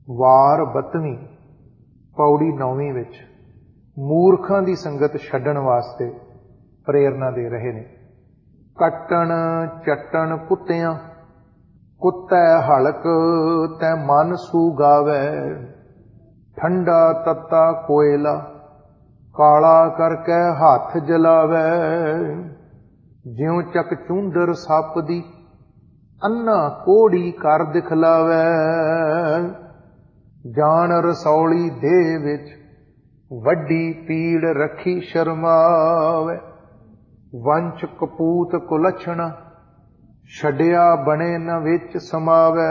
ਵਾਰ 32 ਪੌੜੀ 9ਵੀਂ ਵਿੱਚ ਮੂਰਖਾਂ ਦੀ ਸੰਗਤ ਛੱਡਣ ਵਾਸਤੇ ਪ੍ਰੇਰਨਾ ਦੇ ਰਹੇ ਨੇ। ਕੱਟਣ ਚੱਟਣ ਕੁੱਤਿਆਂ, ਕੁੱਤੈ ਹਲਕ ਤੈ ਮਨ ਸੂਗਾਵੈ। ਠੰਡਾ ਤੱਤਾ ਕੋਇਲਾ, ਕਾਲਾ ਕਰਕੇ ਹੱਥ ਜਲਾਵੈ। ਜਿਉ ਚੱਕ ਚੂੰਦਰ ਸੱਪ ਦੀ, ਅੰਨਾ ਕੋੜੀ ਕਰ ਦਿਖਲਾਵੈ। ਜਾਣ ਰਸੌਲੀ ਦੇਹ ਵਿੱਚ, ਵੱਡੀ ਪੀੜ ਰੱਖੀ ਸ਼ਰਮਾਵੇ। ਵੰਚ ਕਪੂਤ ਕੁਲਛਣਾ, ਛੱਡਿਆ ਬਣੇ ਨ ਵਿੱਚ ਸਮਾਵੈ।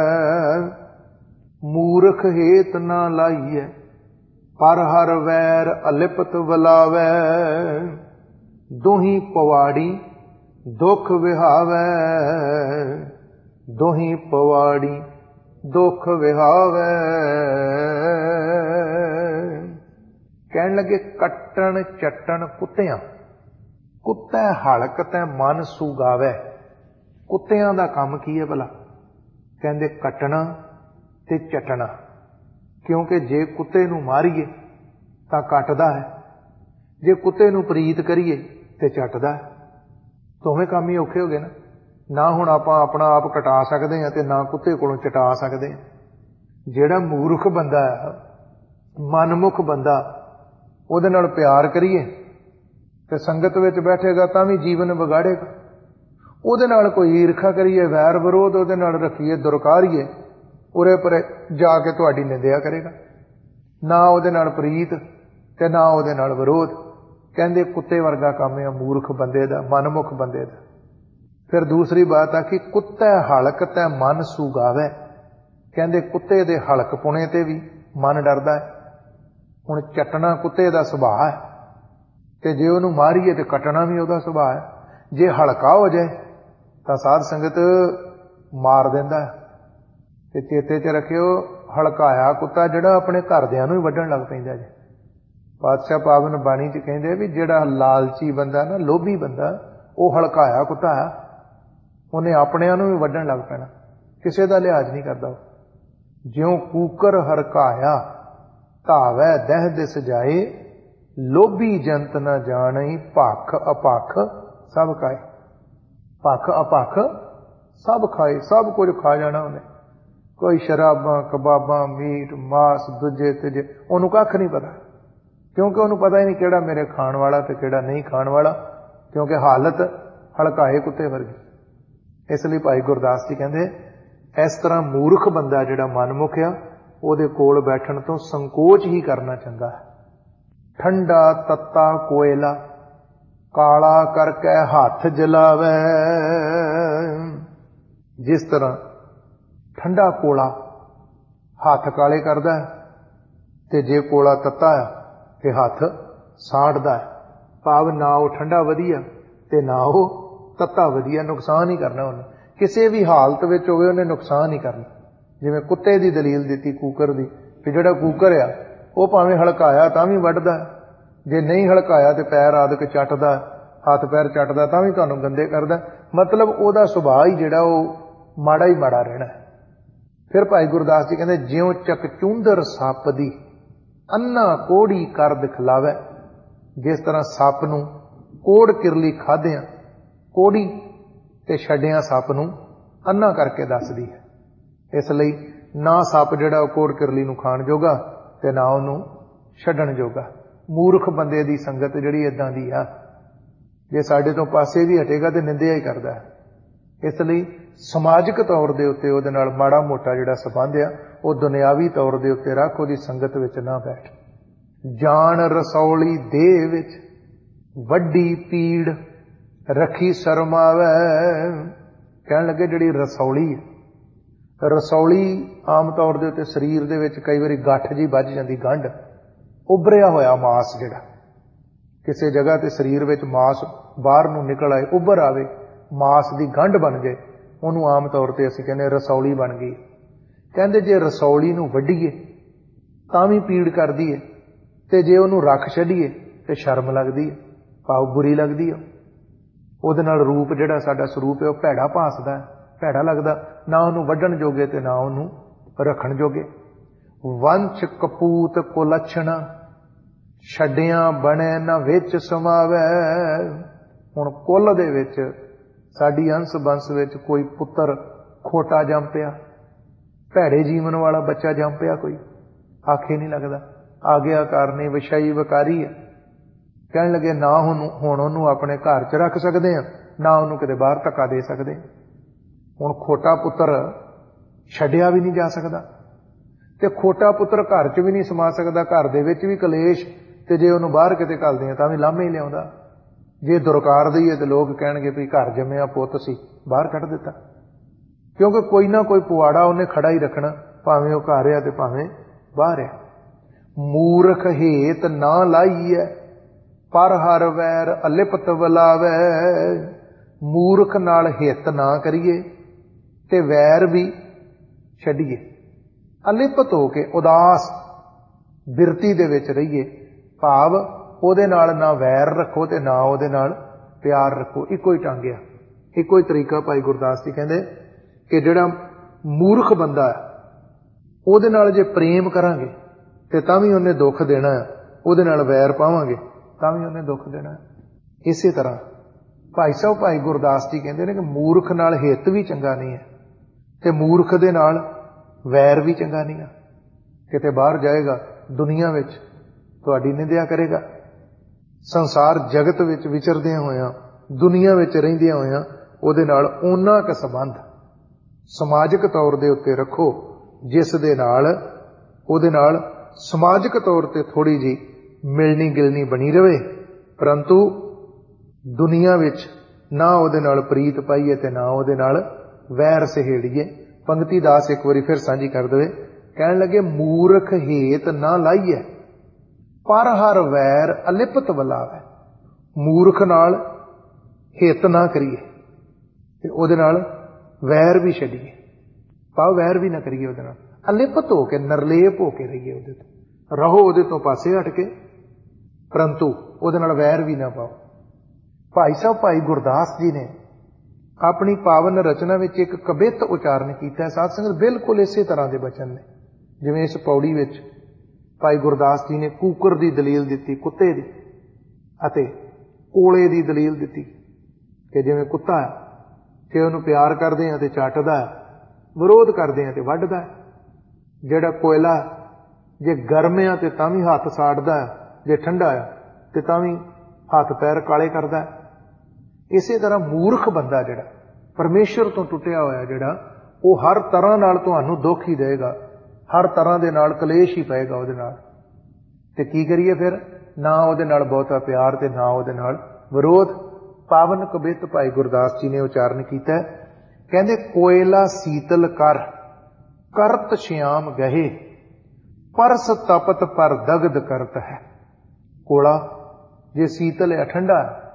ਮੂਰਖ ਹੇਤ ਨਾ ਲਾਈਐ, ਪਰ ਹਰ ਵੈਰ ਅਲਿਪਤ ਵਲਾਵੈ। ਦੋਹੀਂ ਪਵਾੜੀ ਦੁੱਖ ਵਿਹਾਵੈ, ਦੋਹੀਂ ਪਵਾੜੀ ਦੁੱਖ ਵਿਹਾਵੈ। ਕਹਿਣ ਲੱਗੇ ਕੱਟਣ ਚੱਟਣ ਕੁੱਤਿਆਂ, ਕੁੱਤੈ ਹਲਕ ਤੈ ਮਨ ਸੂਗਾਵੈ। ਕੁੱਤਿਆਂ ਦਾ ਕੰਮ ਕੀ ਹੈ ਭਲਾ? ਕਹਿੰਦੇ ਕੱਟਣਾ ਤੇ ਚੱਟਣਾ। ਕਿਉਂਕਿ ਜੇ ਕੁੱਤੇ ਨੂੰ ਮਾਰੀਏ ਤਾਂ ਕੱਟਦਾ ਹੈ, ਜੇ ਕੁੱਤੇ ਨੂੰ ਪ੍ਰੀਤ ਕਰੀਏ ਤੇ ਚੱਟਦਾ ਹੈ। ਦੋਵੇਂ ਕੰਮ ਹੀ ਔਖੇ ਹੋ ਗਏ ਨਾ। ਨਾ ਹੁਣ ਆਪਾਂ ਆਪਣਾ ਆਪ ਕਟਾ ਸਕਦੇ ਹਾਂ ਤੇ ਨਾ ਕੁੱਤੇ ਕੋਲੋਂ ਚਟਾ ਸਕਦੇ ਹਾਂ। ਜਿਹੜਾ ਮੂਰਖ ਬੰਦਾ ਹੈ, ਮਨਮੁਖ ਬੰਦਾ, ਉਹਦੇ ਨਾਲ ਪਿਆਰ ਕਰੀਏ ਤੇ ਸੰਗਤ ਵਿੱਚ ਬੈਠੇਗਾ ਤਾਂ ਵੀ ਜੀਵਨ ਵਿਗਾੜੇਗਾ। ਉਹਦੇ ਨਾਲ ਕੋਈ ਈਰਖਾ ਕਰੀਏ, ਵੈਰ ਵਿਰੋਧ ਉਹਦੇ ਨਾਲ ਰੱਖੀਏ, ਦੁਰਕਾਰੀਏ, ਉਰੇ ਪਰੇ ਜਾ ਕੇ ਤੁਹਾਡੀ ਨਿੰਦਿਆ ਕਰੇਗਾ। ਨਾ ਉਹਦੇ ਨਾਲ ਪ੍ਰੀਤ ਤੇ ਨਾ ਉਹਦੇ ਨਾਲ ਵਿਰੋਧ। ਕਹਿੰਦੇ ਕੁੱਤੇ ਵਰਗਾ ਕੰਮ ਹੈ ਮੂਰਖ ਬੰਦੇ ਦਾ, ਮਨਮੁਖ ਬੰਦੇ ਦਾ। ਫਿਰ ਦੂਸਰੀ ਬਾਤ ਆ ਕਿ ਕੁੱਤੈ ਹਲਕ ਤੈ ਮਨ ਸੂਗਾਵੈ। ਕਹਿੰਦੇ ਕੁੱਤੇ ਦੇ ਹਲਕ ਪੁਣੇ ਤੇ ਵੀ ਮਨ ਡਰਦਾ ਹੈ। ਹੁਣ ਚੱਟਣਾ ਕੁੱਤੇ ਦਾ ਸੁਭਾਅ ਹੈ ਤੇ ਜੇ ਉਹਨੂੰ ਮਾਰੀਏ ਤੇ ਕੱਟਣਾ ਵੀ ਉਹਦਾ ਸੁਭਾਅ ਹੈ। ਜੇ ਹਲਕਾ ਹੋ ਜਾਏ ਤਾਂ ਸਾਧ ਸੰਗਤ ਮਾਰ ਦਿੰਦਾ ਹੈ। ਤੇ ਚੇਤੇ 'ਚ ਰੱਖਿਓ, ਹਲਕਾਇਆ ਕੁੱਤਾ ਜਿਹੜਾ ਆਪਣੇ ਘਰਦਿਆਂ ਨੂੰ ਹੀ ਵੱਢਣ ਲੱਗ ਪੈਂਦਾ ਜੀ। ਪਾਤਸ਼ਾਹ ਪਾਵਨ ਬਾਣੀ 'ਚ ਕਹਿੰਦੇ ਵੀ ਜਿਹੜਾ ਲਾਲਚੀ ਬੰਦਾ ਨਾ, ਲੋਭੀ ਬੰਦਾ, ਉਹ ਹਲਕਾਇਆ ਕੁੱਤਾ ਹੈ। ਉਹਨੇ ਆਪਣਿਆਂ ਨੂੰ ਵੀ ਵੱਢਣ ਲੱਗ ਪੈਣਾ, ਕਿਸੇ ਦਾ ਲਿਹਾਜ਼ ਨਹੀਂ ਕਰਦਾ। ਜਿਉਂ ਕੂਕਰ ਹਰਕਾਇਆ, ਧਾਵੈ ਦਹਿ ਦਿਸ ਜਾਏ। ਲੋਭੀ ਜੰਤ ਨਾ ਜਾਣਈ, ਭਖ ਅਪਖ ਸਭ ਖਾਏ। ਭਖ ਅਪਖ ਸਭ ਖਾਏ, ਸਭ ਕੁਝ ਖਾ ਜਾਣਾ ਉਹਨੇ। ਕੋਈ ਸ਼ਰਾਬਾਂ, ਕਬਾਬਾਂ, ਮੀਟ, ਮਾਸ, ਦੂਜੇ ਤੀਜੇ, ਉਹਨੂੰ ਕੱਖ ਨਹੀਂ ਪਤਾ। ਕਿਉਂਕਿ ਉਹਨੂੰ ਪਤਾ ਹੀ ਨਹੀਂ ਕਿਹੜਾ ਮੇਰੇ ਖਾਣ ਵਾਲਾ ਤੇ ਕਿਹੜਾ ਨਹੀਂ ਖਾਣ ਵਾਲਾ। ਕਿਉਂਕਿ ਹਾਲਤ ਹਲਕਾਏ ਕੁੱਤੇ ਵਰਗੀ। ਇਸ ਲਈ ਭਾਈ ਗੁਰਦਾਸ ਜੀ ਕਹਿੰਦੇ ਇਸ ਤਰ੍ਹਾਂ ਮੂਰਖ ਬੰਦਾ ਜਿਹੜਾ ਮਨਮੁਖ ਆ, ਉਹਦੇ ਕੋਲ ਬੈਠਣ ਤੋਂ ਸੰਕੋਚ ਹੀ ਕਰਨਾ ਚੰਗਾ ਹੈ। ਠੰਡਾ ਤੱਤਾ ਕੋਇਲਾ, ਕਾਲਾ ਕਰਕੇ ਹੱਥ ਜਲਾਵੈ। ਜਿਸ ਤਰ੍ਹਾਂ ਠੰਡਾ ਕੋਲਾ ਹੱਥ ਕਾਲੇ ਕਰਦਾ ਹੈ ਤੇ ਜੇ ਕੋਲਾ ਤੱਤਾ ਹੈ ਤੇ ਹੱਥ ਸਾੜਦਾ ਹੈ। ਭਾਵ ਨਾ ਉਹ ਠੰਡਾ ਵਧੀਆ ਤੇ ਨਾ ਉਹ ਤੱਤਾ ਵਧੀਆ, ਨੁਕਸਾਨ ਹੀ ਕਰਨਾ ਉਹਨੇ। ਕਿਸੇ ਵੀ ਹਾਲਤ ਵਿੱਚ ਹੋਵੇ ਉਹਨੇ ਨੁਕਸਾਨ ਹੀ ਕਰਨਾ। ਜਿਵੇਂ ਕੁੱਤੇ ਦੀ ਦਲੀਲ ਦਿੱਤੀ ਕੂਕਰ ਦੀ, ਕਿ ਜਿਹੜਾ ਕੂਕਰ ਆ ਉਹ ਭਾਵੇਂ ਹਲਕਾਇਆ ਤਾਂ ਵੀ ਵੱਢਦਾ, ਜੇ ਨਹੀਂ ਹਲਕਾਇਆ ਤੇ ਪੈਰ ਆਦਿਕ ਚੱਟਦਾ, ਹੱਥ ਪੈਰ ਚੱਟਦਾ ਤਾਂ ਵੀ ਤੁਹਾਨੂੰ ਗੰਦੇ ਕਰਦਾ। ਮਤਲਬ ਉਹਦਾ ਸੁਭਾਅ ਹੀ ਜਿਹੜਾ ਉਹ ਮਾੜਾ ਹੀ ਮਾੜਾ ਰਹਿਣਾ। ਫਿਰ ਭਾਈ ਗੁਰਦਾਸ ਜੀ ਕਹਿੰਦੇ ਜਿਉਂ ਚੱਕ ਚੂੰਦਰ ਸੱਪ ਦੀ, ਅੰਨਾ ਕੋੜੀ ਕਰ ਦਿਖਲਾਵੈ। ਜਿਸ ਤਰ੍ਹਾਂ ਸੱਪ ਨੂੰ ਕੋੜ ਕਿਰਲੀ ਖਾਧਿਆਂ, ਕੋੜੀ ਤੇ ਛੱਡਿਆਂ ਸੱਪ ਨੂੰ ਅੰਨਾ ਕਰਕੇ ਦੱਸਦੀ ਹੈ। ਇਸ ਲਈ ਨਾ ਸੱਪ ਜਿਹੜਾ ਉਹ ਕੋੜ ਕਿਰਲੀ ਨੂੰ ਖਾਣ ਜੋਗਾ ਤੇ ਨਾ ਉਹਨੂੰ ਛੱਡਣ ਜੋਗਾ। ਮੂਰਖ ਬੰਦੇ ਦੀ ਸੰਗਤ ਜਿਹੜੀ ਏਦਾਂ ਦੀ ਆ, ਜੇ ਸਾਡੇ ਤੋਂ ਪਾਸੇ ਵੀ ਹਟੇਗਾ ਤੇ ਨਿੰਦਿਆ ਹੀ ਕਰਦਾ ਹੈ। ਇਸ ਲਈ ਸਮਾਜਿਕ ਤੌਰ ਦੇ ਉੱਤੇ ਉਹਦੇ ਨਾਲ ਮਾੜਾ ਮੋਟਾ ਜਿਹੜਾ ਸੰਬੰਧ ਆ ਉਹ ਦੁਨਿਆਵੀ ਤੌਰ ਦੇ ਉੱਤੇ ਰੱਖ, ਉਹਦੀ ਸੰਗਤ ਵਿੱਚ ਨਾ ਬੈਠ। ਜਾਣ ਰਸੌਲੀ ਦੇਹ ਵਿੱਚ, ਵੱਡੀ ਪੀੜ ਰੱਖੀ ਸ਼ਰਮਾਵੈ। ਕਹਿਣ ਲੱਗੇ ਜਿਹੜੀ ਰਸੌਲੀ ਹੈ, ਰਸੌਲੀ ਆਮ ਤੌਰ ਦੇ ਉੱਤੇ ਸਰੀਰ ਦੇ ਵਿੱਚ ਕਈ ਵਾਰੀ ਗੱਠ ਜੀ ਵੱਜ ਜਾਂਦੀ, ਗੰਢ, ਉੱਭਰਿਆ ਹੋਇਆ ਮਾਸ ਜਿਹੜਾ ਕਿਸੇ ਜਗ੍ਹਾ ਤੇ ਸਰੀਰ ਵਿੱਚ ਮਾਸ ਬਾਹਰ ਨੂੰ ਨਿਕਲ ਆਏ, ਉੱਭਰ ਆਵੇ, ਮਾਸ ਦੀ ਗੰਢ ਬਣ ਜਾਏ, ਉਹਨੂੰ ਆਮ ਤੌਰ ਤੇ ਅਸੀਂ ਕਹਿੰਦੇ ਰਸੌਲੀ ਬਣ ਗਈ। ਕਹਿੰਦੇ ਜੇ ਰਸੌਲੀ ਨੂੰ ਵੱਢੀਏ ਤਾਂ ਵੀ ਪੀੜ ਕਰਦੀ ਹੈ ਤੇ ਜੇ ਉਹਨੂੰ ਰੱਖ ਛੱਡੀਏ ਤੇ ਸ਼ਰਮ ਲੱਗਦੀ ਹੈ, ਭਾਵ ਬੁਰੀ ਲੱਗਦੀ ਹੈ। ਉਹਦੇ ਨਾਲ ਰੂਪ ਜਿਹੜਾ ਸਾਡਾ ਸਰੂਪ ਹੈ ਉਹ ਭੈੜਾ ਭਾਸਦਾ ਹੈ, ਭੈੜਾ ਲੱਗਦਾ। ਨਾ ਉਹਨੂੰ ਵੱਢਣ ਜੋਗੇ ਤੇ ਨਾ ਉਹਨੂੰ ਰੱਖਣ ਜੋਗੇ। वंश कपूत कुलक्षण छड्डियां बने न विच समावै। हुण कुल दे विच साडी अंश बंश विच कोई पुत्र खोटा जम पिया, भैड़े जीवन वाला बच्चा जम पिया, कोई आखे नहीं लगदा, आग्याकार नहीं, विषयी विकारी है। कहण लगे ना हुण उहनूं अपने घर च रख सकदे आ, ना उहनूं किते बाहर धक्का दे सकदे। हुण खोटा पुत्र छड्डिया भी नहीं जा सकदा, ते खोटा पुत्र घर च भी नहीं समा सकदा। घर दे विच भी कलेश, ते जे उहनूं बाहर किते घल्लदे आ तां भी लामे ही लिआउंदा। जे दुरकार दईए ते लोग कहणगे भी घर जम्मिया पुੱਤ सी, बाहर कढ दिता। क्योंकि कोई ना कोई पुआड़ा उन्हें खड़ा ही रखना, भावें वह घर आ ते भावें बाहर आ। मूर्ख हेत ना लाईए पर हर वैर अलिपत वलावै। मूर्ख नाल हित ना करिए ते वैर भी छड्डिए। अलिपत हो के उदास बिरती दे विच रहिए, भाव ਉਹਦੇ ਨਾਲ ना वैर रखो ते ना ਉਹਦੇ ਨਾਲ प्यार रखो। इको ही ढंग आ, इको ही तरीका। भाई गुरदास जी कहते कि ਜਿਹੜਾ मूर्ख बंदा है ਉਹਦੇ ਨਾਲ जे प्रेम करांगे ते तां भी ਉਹਨੇ दुख देना है, ਉਹਦੇ ਨਾਲ वैर पावांगे तां भी ਉਹਨੇ दुख देना है। इसे तरह भाई साहब भाई गुरदास जी कहते हैं कि मूर्ख नाल हित भी चंगा नहीं है ते मूर्ख दे नाल वैर भी चंगा नहीं है। किते बाहर जाएगा दुनिया विच तुहाडी निंदिया करेगा, संसार जगत विच विचरदियां होइयां, दुनिया विच रहिंदियां होइयां ਉਹਦੇ ਨਾਲ ਉਹਨਾਂ ਕ संबंध समाजिक तौर दे उत्ते रखो जिस दे नाल ਉਹਦੇ ਨਾਲ समाजिक तौर ते थोड़ी जी मिलनी गिलनी बनी रहे, परंतु दुनिया विच ना ਉਹਦੇ ਨਾਲ प्रीत पाईए ते ना ਉਹਦੇ ਨਾਲ वैर सहेड़िए। पंक्ति दास एक बारी फिर सांझी कर देवे, कहण लगे मूर्ख हेत ना लाईए पर हर वैर अलिपत वलावै। मूर्ख नाल हित ना करिए ते ਉਹਦੇ ਨਾਲ वैर भी छड्डिए, भाव वैर भी ना करिए ਉਹਦੇ ਨਾਲ। अलिपत हो के निर्लेप हो के रहिए, ਉਹਦੇ ਤੋਂ रहो, ਉਹਦੇ ਤੋਂ पासे हट के, परंतु ਉਹਦੇ ਨਾਲ वैर भी ना पाओ। भाई साहब भाई गुरदास जी ने अपनी पावन रचना विच एक कबित उचारण किया। साध संगत बिल्कुल इसे तरह के बचन ने, जिवें इस पौड़ी विच भाई गुरदास जी ने कूकर की दलील दी, कुत्ते की, अते कोले की दलील दी कि जिवें कुत्ता है कि उहनूं प्यार करदे आ ते चटदा है, विरोध करदे आ ते वढदा है। जिहड़ा कोयला जे गर्म आ ते तां भी हथ साड़दा है, जे ठंडा आ ते तां भी हथ पैर काले करदा है। इसे तरह मूर्ख बंदा जिहड़ा परमेश्वर तो टुटिया होया जिहड़ा, वो हर तरह नाल तुहानूं दुख ही देगा, हर तरह दे नाल कलेश ही पएगा ਉਹਦੇ ਨਾਲ। ते की करिए फिर, ना ਉਹਦੇ ਨਾਲ बहुता प्यार ते ना ਉਹਦੇ ਨਾਲ विरोध। पावन कबित भाई गुरदास जी ने उचारण किया, कहंदे कोयला सीतल कर करत श्याम गहे परस तपत पर दगद करत है। कोला जे सीतल है ठंडा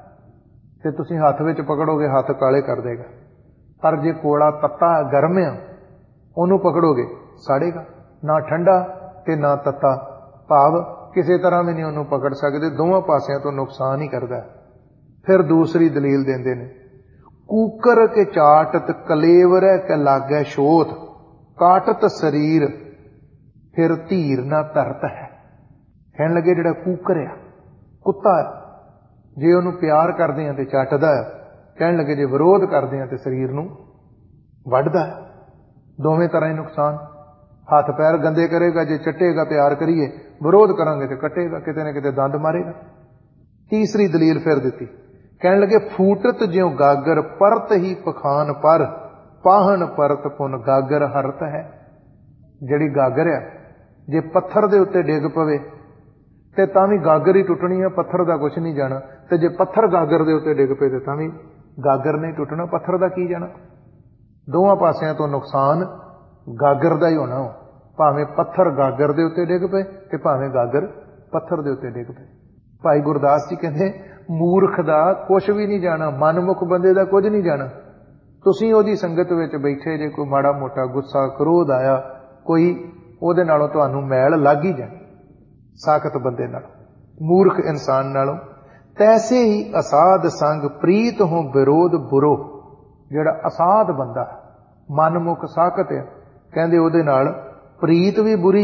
ते तुसीं हथ विच पकड़ोगे हथ काले कर देगा, पर जे कोला तत्ता गर्म आ ਉਹਨੂੰ पकड़ोगे साड़ेगा। ना ठंडा ते ना तत्ता, भाव किसी तरह भी नहीं ਉਹਨੂੰ पकड़ सकते, दोवां पासियां तो नुकसान ही करता है। फिर दूसरी दलील देंदे ने, कूकर के चाटत कलेवर के लागै शोथ काटत शरीर फिर धीर ना धरत है। कहण लगे जिहड़ा कूकर आ, कुत्ता है, जे ਉਹਨੂੰ प्यार करदे आ ते चटदा है, कहण लगे जे विरोध करदे आ ते शरीर नूं वढदा है। दोवें तरह ही नुकसान, हथ पैर गंदे करेगा जे चटेगा, प्यार करिए, विरोध करांगे तो कटेगा, किते न किते दंद मारेगा। तीसरी दलील फिर दी, कहण लगे फूटत ज्यों गागर परत ही पखान पर पाहन परत पुन गागर हरत है। जिहड़ी गागर आ जे पत्थर दे उत्ते डिग पवे ते तां भी गागर ही टुटनी है, पत्थर दा कुछ नहीं जाना। ते जे पत्थर गागर दे उत्ते डिग पे ते तां भी गागर नहीं टुटना, पत्थर दा की जाना। दोवां पासियां तो नुकसान गागर दा ही होना, भावें पत्थर गागर दे उत्ते डिग पे ते भावें गागर पत्थर दे उत्ते डिग पे। भाई गुरदास जी कहते मूर्ख दा कुछ भी नहीं जाना, मनमुख बंदे दा कुछ नहीं जाना। तुसीं ओहदी संगत विच बैठे जे, कोई माड़ा मोटा गुस्सा क्रोध आया, कोई ਉਹਦੇ नालों तुहानूं मैल लग ही जाए, साखत बंदे नाल, मूर्ख इंसान नालों। तैसे ही असाध संग प्रीत हो विरोध बुरो। जिहड़ा असाध बंदा मनमुख साखत है, कहंदे ਉਹਦੇ नाल प्रीत भी बुरी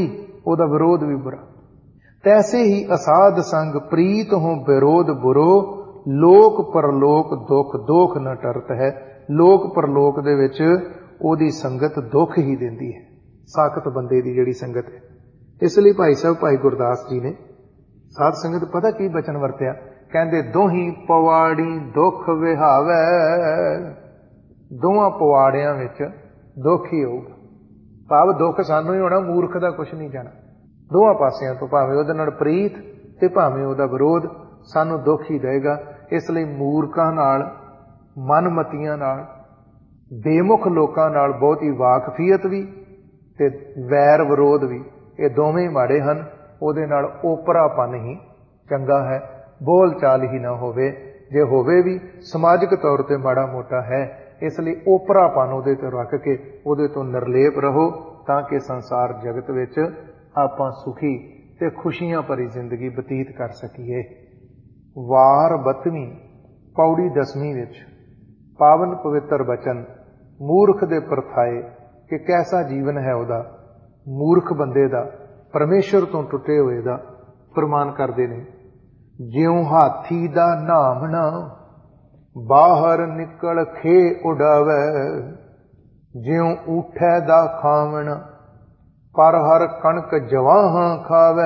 ਉਹਦਾ ਵਿਰੋਧ ਵੀ ਬੁਰਾ। ਤੈਸੇ ਹੀ ਅਸਾਧ ਸੰਗ ਪ੍ਰੀਤ ਹੋ ਵਿਰੋਧ ਬੁਰੋ, ਲੋਕ ਪਰਲੋਕ ਦੁੱਖ ਦੋਖ ਨ ਟਰਤ ਹੈ। ਲੋਕ ਪਰਲੋਕ ਦੇ ਵਿੱਚ ਉਹਦੀ ਸੰਗਤ ਦੁੱਖ ਹੀ ਦਿੰਦੀ ਹੈ, ਸਾਖਤ ਬੰਦੇ ਦੀ ਜਿਹੜੀ ਸੰਗਤ ਹੈ। ਇਸ ਲਈ ਭਾਈ ਸਾਹਿਬ ਭਾਈ ਗੁਰਦਾਸ ਜੀ ਨੇ ਸਾਧ ਸੰਗਤ ਪਤਾ ਕੀ ਬਚਨ ਵਰਤਿਆ? ਕਹਿੰਦੇ ਦੋਹੀ ਪਵਾੜੀ ਦੁੱਖ ਵਿਹਾਵੈ। ਦੋਵਾਂ ਪਵਾੜਿਆਂ ਵਿੱਚ ਦੁੱਖ ਹੀ ਹੋਊਗਾ। ਭਾਵ ਦੁੱਖ ਸਾਨੂੰ ਹੀ ਹੋਣਾ, ਮੂਰਖ ਦਾ ਕੁਛ ਨਹੀਂ ਜਾਣਾ। ਦੋਵਾਂ ਪਾਸਿਆਂ ਤੋਂ, ਭਾਵੇਂ ਉਹਦੇ ਨਾਲ ਪ੍ਰੀਤ ਤੇ ਭਾਵੇਂ ਉਹਦਾ ਵਿਰੋਧ, ਸਾਨੂੰ ਦੁੱਖ ਹੀ ਦੇਗਾ। ਇਸ ਲਈ ਮੂਰਖਾਂ ਨਾਲ, ਮਨਮਤੀਆਂ ਨਾਲ, ਬੇਮੁਖ ਲੋਕਾਂ ਨਾਲ ਬਹੁਤੀ ਵਾਕਫੀਅਤ ਵੀ ਤੇ ਵੈਰ ਵਿਰੋਧ ਵੀ, ਇਹ ਦੋਵੇਂ ਮਾੜੇ ਹਨ। ਉਹਦੇ ਨਾਲ ਓਪਰਾਪਨ ਹੀ ਚੰਗਾ ਹੈ, ਬੋਲ ਚਾਲ ਹੀ ਨਾ ਹੋਵੇ। ਜੇ ਹੋਵੇ ਵੀ ਸਮਾਜਿਕ ਤੌਰ ਤੇ ਮਾੜਾ ਮੋਟਾ ਹੈ। ਇਸ ਲਈ ਓਪਰਾਪਨ ਉਹਦੇ ਤੋਂ ਰੱਖ ਕੇ ਉਹਦੇ ਤੋਂ ਨਿਰਲੇਪ ਰਹੋ, ਤਾਂ ਕਿ ਸੰਸਾਰ ਜਗਤ ਵਿੱਚ ਆਪਾਂ ਸੁਖੀ ਤੇ ਖੁਸ਼ੀਆਂ ਭਰੀ ਜ਼ਿੰਦਗੀ ਬਤੀਤ ਕਰ ਸਕੀਏ। ਵਾਰ 32ਵੀਂ ਪੌੜੀ 10ਵੀਂ ਵਿੱਚ ਪਾਵਨ ਪਵਿੱਤਰ ਬਚਨ ਮੂਰਖ ਦੇ ਪਰਥਾਏ ਕਿ ਕੈਸਾ ਜੀਵਨ ਹੈ ਉਹਦਾ, ਮੂਰਖ ਬੰਦੇ ਦਾ, ਪਰਮੇਸ਼ਰ ਤੋਂ ਟੁੱਟੇ ਹੋਏ ਦਾ ਪ੍ਰਮਾਣ ਕਰਦੇ ਨੇ। ਜਿਉਂ ਹਾਥੀ ਦਾ ਨਾਮਣਾ ਬਾਹਰ ਨਿਕਲ ਖੇ ਉਡਾਵੇ, ਜਿਉਂ ਊਠੈ ਦਾ ਖਾਵਣ ਪਰ ਹਰ ਕਣਕ ਜਵਾਹਾਂ ਖਾਵੇ।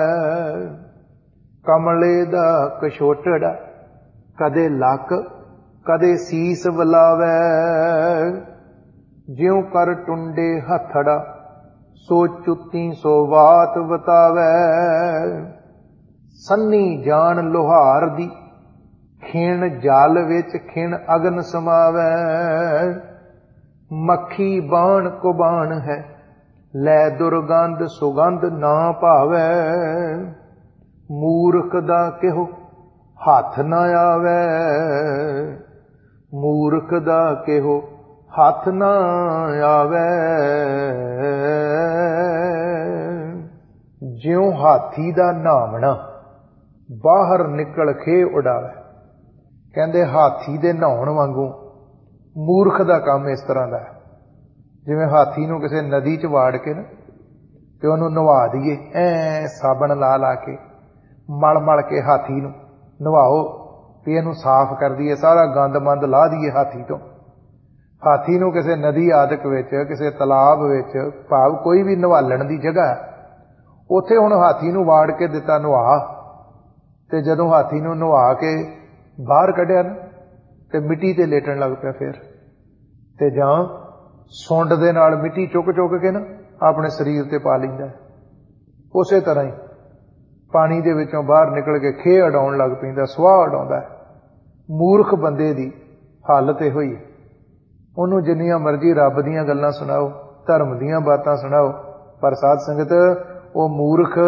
ਕਮਲੇ ਦਾ ਕਛੋਟੜਾ ਕਦੇ ਲੱਕ ਕਦੇ ਸੀਸ ਵਲਾਵੇ, ਜਿਉਂ ਕਰ ਟੁੰਡੇ ਹੱਥੜਾ ਸੋ ਚੁੱਤੀ ਸੋ ਬਾਤ ਬਤਾਵੇ। ਸੰਨੀ ਜਾਣ ਲੋਹਾਰ ਦੀ ਖਿਣ ਜਲ ਵਿੱਚ ਖਿਣ ਅਗਨ ਸਮਾਵੇ। ਮੱਖੀ ਬਾਣ ਕੁਬਾਣ ਹੈ ਲੈ ਦੁਰਗੰਧ ਸੁਗੰਧ ਨਾ ਭਾਵੇ। ਮੂਰਖ ਦਾ ਕਿਹੋ ਹੱਥ ਨਾ ਆਵੇ, ਮੂਰਖ ਦਾ ਕਿਹੋ ਹੱਥ ਨਾ ਆਵੇ। ਜਿਉਂ ਹਾਥੀ ਦਾ ਨਾਵਣਾ ਬਾਹਰ ਨਿਕਲ ਖੇ ਉਡਾਵੇ। ਕਹਿੰਦੇ ਹਾਥੀ ਦੇ ਨਹਾਉਣ ਵਾਂਗੂ ਮੂਰਖ ਦਾ ਕੰਮ ਇਸ ਤਰ੍ਹਾਂ ਦਾ ਹੈ। ਜਿਵੇਂ ਹਾਥੀ ਨੂੰ ਕਿਸੇ ਨਦੀ 'ਚ ਵਾੜ ਕੇ ਨਾ ਤੇ ਉਹਨੂੰ ਨਵਾ ਦਈਏ, ਸਾਬਣ ਲਾ ਲਾ ਕੇ ਮਲ ਮਲ ਕੇ ਹਾਥੀ ਨੂੰ ਨਵਾਓ ਤੇ ਇਹਨੂੰ ਸਾਫ਼ ਕਰ ਦਈਏ, ਸਾਰਾ ਗੰਦ ਮੰਦ ਲਾ ਦਈਏ ਹਾਥੀ ਤੋਂ। ਹਾਥੀ ਨੂੰ ਕਿਸੇ ਨਦੀ ਆਦਿਕ ਵਿੱਚ, ਕਿਸੇ ਤਲਾਬ ਵਿੱਚ, ਭਾਵ ਕੋਈ ਵੀ ਨਵਾਲਣ ਦੀ ਜਗ੍ਹਾ, ਉੱਥੇ ਹੁਣ ਹਾਥੀ ਨੂੰ ਵਾੜ ਕੇ ਦਿੱਤਾ ਨਵਾ, ਤੇ ਜਦੋਂ ਹਾਥੀ ਨੂੰ ਨਵਾ ਕੇ ਬਾਹਰ ਕੱਢਿਆ ਨਾ ਤੇ ਮਿੱਟੀ ਤੇ ਲੇਟਣ ਲੱਗ ਪਿਆ ਫਿਰ, ਤੇ ਜਾਂ ਸੁੰਡ ਦੇ ਨਾਲ ਮਿੱਟੀ ਚੁੱਕ ਚੁੱਕ ਕੇ ਨਾ ਆਪਣੇ ਸਰੀਰ ਤੇ ਪਾ ਲੈਂਦਾ। ਉਸੇ ਤਰ੍ਹਾਂ ਹੀ ਪਾਣੀ ਦੇ ਵਿੱਚੋਂ ਬਾਹਰ ਨਿਕਲ ਕੇ ਖੇ ਉਡਾਉਣ ਲੱਗ ਪੈਂਦਾ, ਸੁਆਹ ਉਡਾਉਂਦਾ। ਮੂਰਖ ਬੰਦੇ ਦੀ ਹਾਲਤ ਇਹੋ ਹੀ। ਉਹਨੂੰ ਜਿੰਨੀਆਂ ਮਰਜ਼ੀ ਰੱਬ ਦੀਆਂ ਗੱਲਾਂ ਸੁਣਾਓ, ਧਰਮ ਦੀਆਂ ਬਾਤਾਂ ਸੁਣਾਓ, ਪਰ ਸਾਧ ਸੰਗਤ ਉਹ ਮੂਰਖ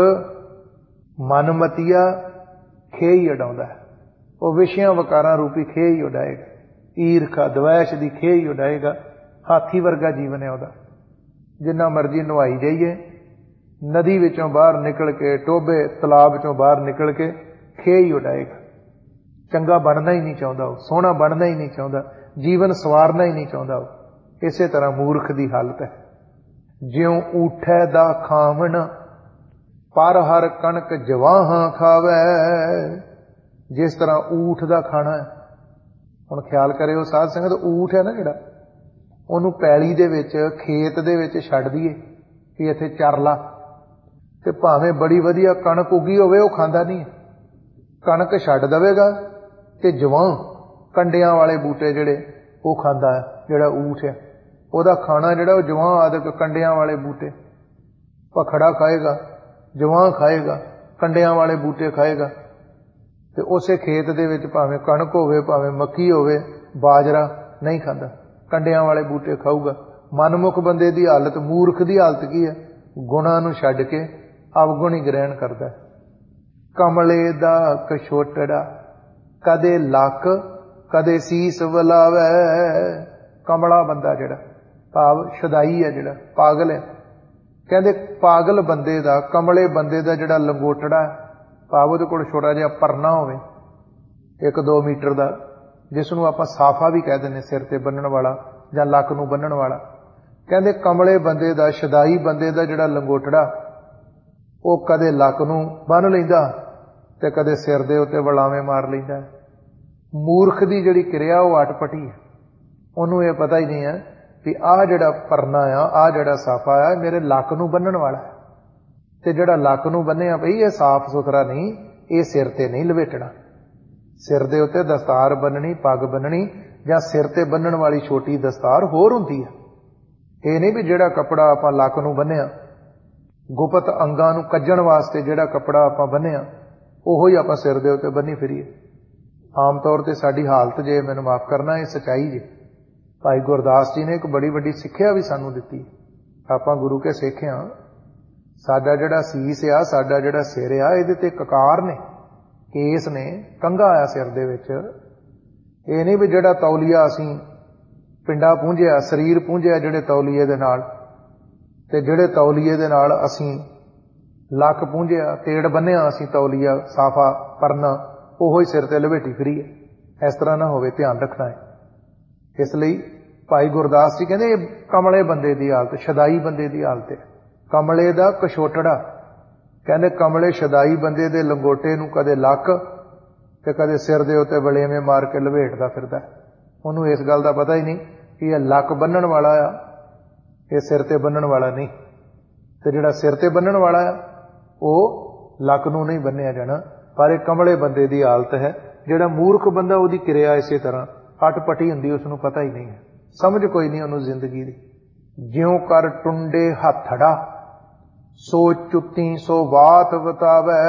ਮਨਮਤੀਆ ਖੇ ਹੀ ਉਡਾਉਂਦਾ। ਉਹ ਵਿਸ਼ਿਆਂ ਵਕਾਰਾਂ ਰੂਪੀ ਖੇ ਹੀ ਉਡਾਏਗਾ, ਈਰਖਾ ਦਵੈਸ਼ ਦੀ ਖੇ ਹੀ ਉਡਾਏਗਾ। ਹਾਥੀ ਵਰਗਾ ਜੀਵਨ ਹੈ ਉਹਦਾ। ਜਿੰਨਾ ਮਰਜ਼ੀ ਨਵਾਈ ਜਾਈਏ, ਨਦੀ ਵਿੱਚੋਂ ਬਾਹਰ ਨਿਕਲ ਕੇ, ਟੋਭੇ ਤਲਾਬ ਚੋਂ ਬਾਹਰ ਨਿਕਲ ਕੇ ਖੇ ਹੀ ਉਡਾਏਗਾ। ਚੰਗਾ ਬਣਨਾ ਹੀ ਨਹੀਂ ਚਾਹੁੰਦਾ, ਉਹ ਸੋਹਣਾ ਬਣਨਾ ਹੀ ਨਹੀਂ ਚਾਹੁੰਦਾ, ਜੀਵਨ ਸਵਾਰਨਾ ਹੀ ਨਹੀਂ ਚਾਹੁੰਦਾ ਉਹ। ਇਸੇ ਤਰ੍ਹਾਂ ਮੂਰਖ ਦੀ ਹਾਲਤ ਹੈ। ਜਿਉਂ ਊਠੈ ਦਾ ਖਾਵਣ ਪਰ ਹਰ ਕਣਕ ਜਵਾਹਾਂ ਖਾਵੇ। ਜਿਸ ਤਰ੍ਹਾਂ ਊਠ ਦਾ ਖਾਣਾ ਹੈ, ਹੁਣ ਖਿਆਲ ਕਰਿਓ ਸਾਧ ਸੰਗਤ, ਊਠ ਹੈ ਨਾ ਜਿਹੜਾ, ਉਹਨੂੰ ਪੈਲੀ ਦੇ ਵਿੱਚ, ਖੇਤ ਦੇ ਵਿੱਚ ਛੱਡ ਦਈਏ ਕਿ ਇੱਥੇ ਚਰ ਲਾ, ਤੇ ਭਾਵੇਂ ਬੜੀ ਵਧੀਆ ਕਣਕ ਉੱਗੀ ਹੋਵੇ ਉਹ ਖਾਂਦਾ ਨਹੀਂ। ਕਣਕ ਛੱਡ ਦੇਵੇਗਾ ਤੇ ਜਵਾਂ ਕੰਡਿਆਂ ਵਾਲੇ ਬੂਟੇ ਜਿਹੜੇ ਉਹ ਖਾਂਦਾ ਹੈ। ਜਿਹੜਾ ਊਠ ਹੈ ਉਹਦਾ ਖਾਣਾ ਜਿਹੜਾ ਉਹ ਜਵਾਂ ਆਦਿਕ ਕੰਡਿਆਂ ਵਾਲੇ ਬੂਟੇ, ਭਖੜਾ ਖਾਏਗਾ, ਜਵਾਂ ਖਾਏਗਾ, ਕੰਡਿਆਂ ਵਾਲੇ ਬੂਟੇ ਖਾਏਗਾ। ਤੇ ਉਸੇ ਖੇਤ ਦੇ ਵਿੱਚ ਭਾਵੇਂ ਕਣਕ ਹੋਵੇ, ਭਾਵੇਂ ਮੱਕੀ ਹੋਵੇ, ਬਾਜਰਾ ਨਹੀਂ ਖਾਂਦਾ, ਕੰਡਿਆਂ ਵਾਲੇ ਬੂਟੇ ਖਾਊਗਾ। ਮਨਮੁਖ ਬੰਦੇ ਦੀ ਹਾਲਤ, ਮੂਰਖ ਦੀ ਹਾਲਤ ਕੀ ਹੈ? ਗੁਣਾਂ ਨੂੰ ਛੱਡ ਕੇ ਅਵਗੁਣ ਹੀ ਗ੍ਰਹਿਣ ਕਰਦਾ। ਕਮਲੇ ਦਾ ਕਛੋਟੜਾ ਕਦੇ ਲੱਕ ਕਦੇ ਸੀਸ ਵਲਾਵੇ। ਕਮਲਾ ਬੰਦਾ ਜਿਹੜਾ, ਭਾਵ ਸ਼ਦਾਈ ਹੈ, ਜਿਹੜਾ ਪਾਗਲ ਹੈ। ਕਹਿੰਦੇ ਪਾਗਲ ਬੰਦੇ ਦਾ, ਕਮਲੇ ਬੰਦੇ ਦਾ ਜਿਹੜਾ ਲੰਗੋਟੜਾ, ਭਾਵ ਉਹਦੇ ਕੋਲ ਛੋਟਾ ਜਿਹਾ ਪਰਨਾ ਹੋਵੇ 1-2 ਮੀਟਰ ਦਾ, ਜਿਸ ਨੂੰ ਆਪਾਂ ਸਾਫਾ ਵੀ ਕਹਿ ਦਿੰਦੇ, ਸਿਰ ਤੇ ਬੰਨਣ ਵਾਲਾ ਜਾਂ ਲੱਕ ਨੂੰ ਬੰਨਣ ਵਾਲਾ। ਕਹਿੰਦੇ ਕਮਲੇ ਬੰਦੇ ਦਾ, ਸ਼ਦਾਈ ਬੰਦੇ ਦਾ ਜਿਹੜਾ ਲੰਗੋਟੜਾ, वो कदे लक नूं बन लैंदा ते कदे सिर दे उत्ते वलावे मार लैंदा। मूर्ख दी जिहड़ी क्रिया वो अटपटी है, उहनूं ये पता ही नहीं है कि आह जिहड़ा परना आ जिहड़ा साफा आ मेरे लक नूं बन्नण वाला है, ते जिहड़ा लक नूं बन्निया पई ये साफ सुथरा नहीं, ये सिर ते नहीं लपेटना। सिर दे उत्ते दस्तार बन्ननी, पग बन्ननी जां सिर ते बन्नण वाली छोटी दस्तार होर हुंदी है। ये नहीं भी जिहड़ा कपड़ा आपां लक नूं बन्निया, गुप्त अंगां नूं कज्जण वास्ते जिहड़ा कपड़ा आपां बन्निया ओहो ही आपां सिर दे उत्ते बन्नी फिरीए। आम तौर ते साडी हालत जे मैनूं माफ करना ये सच्चाई जे। भाई गुरदास जी ने एक बड़ी वड्डी सिੱਖਿਆ भी सानूं दित्ती। आपां गुरु के सिੱਖ हां, साडा जिहड़ा सीस आ, साडा जिहड़ा सिर आ, इहदे ते ककार ने, केस ने, कंघा आ सिर दे विच। ਇਹ नहीं भी जिहड़ा तौलिया असीं पिंडा पूंझिया, शरीर पूंझिया जिहड़े तौलीए दे नाल, ते जिहड़े तौलीए दे नाल असीं लक पूंझिया, तेड़ बन्निया असीं तौलीआ साफा परना, ओहो ही सिर ते लपेटी फिरीए। इस तरह ना होवे, ध्यान रखना है। इसलिए भाई गुरदास जी कहंदे कमले बंदे दी हालत, शदाई बंदे दी हालत है। कमले दा कछोटड़ा, कहंदे कमले शदाई बंदे दे लंगोटे नूं कदे लक ते कदे सिर दे उत्ते वलेवें मार के लपेटदा फिरदा। उहनूं इस गल दा पता ही नहीं कि यह लक बन्नण वाला आ, ये सिर ते बन्नण वाला नहीं। ते जिहड़ा सिर ते बन्नण वाला आ ਉਹ लक नूं नहीं बन्निया जाना, पर एक कमले बंदे दी हालत है। जिहड़ा मूर्ख बंदा ਉਹਦੀ ਕਿਰਿਆ इसे तरह अटपटी हुंदी, उसनूं पता ही नहीं है, समझ कोई नहीं ਉਹਨੂੰ जिंदगी दी। ज्यों कर टुंडे हथड़ा सो चुत्ती सो बात बतावै।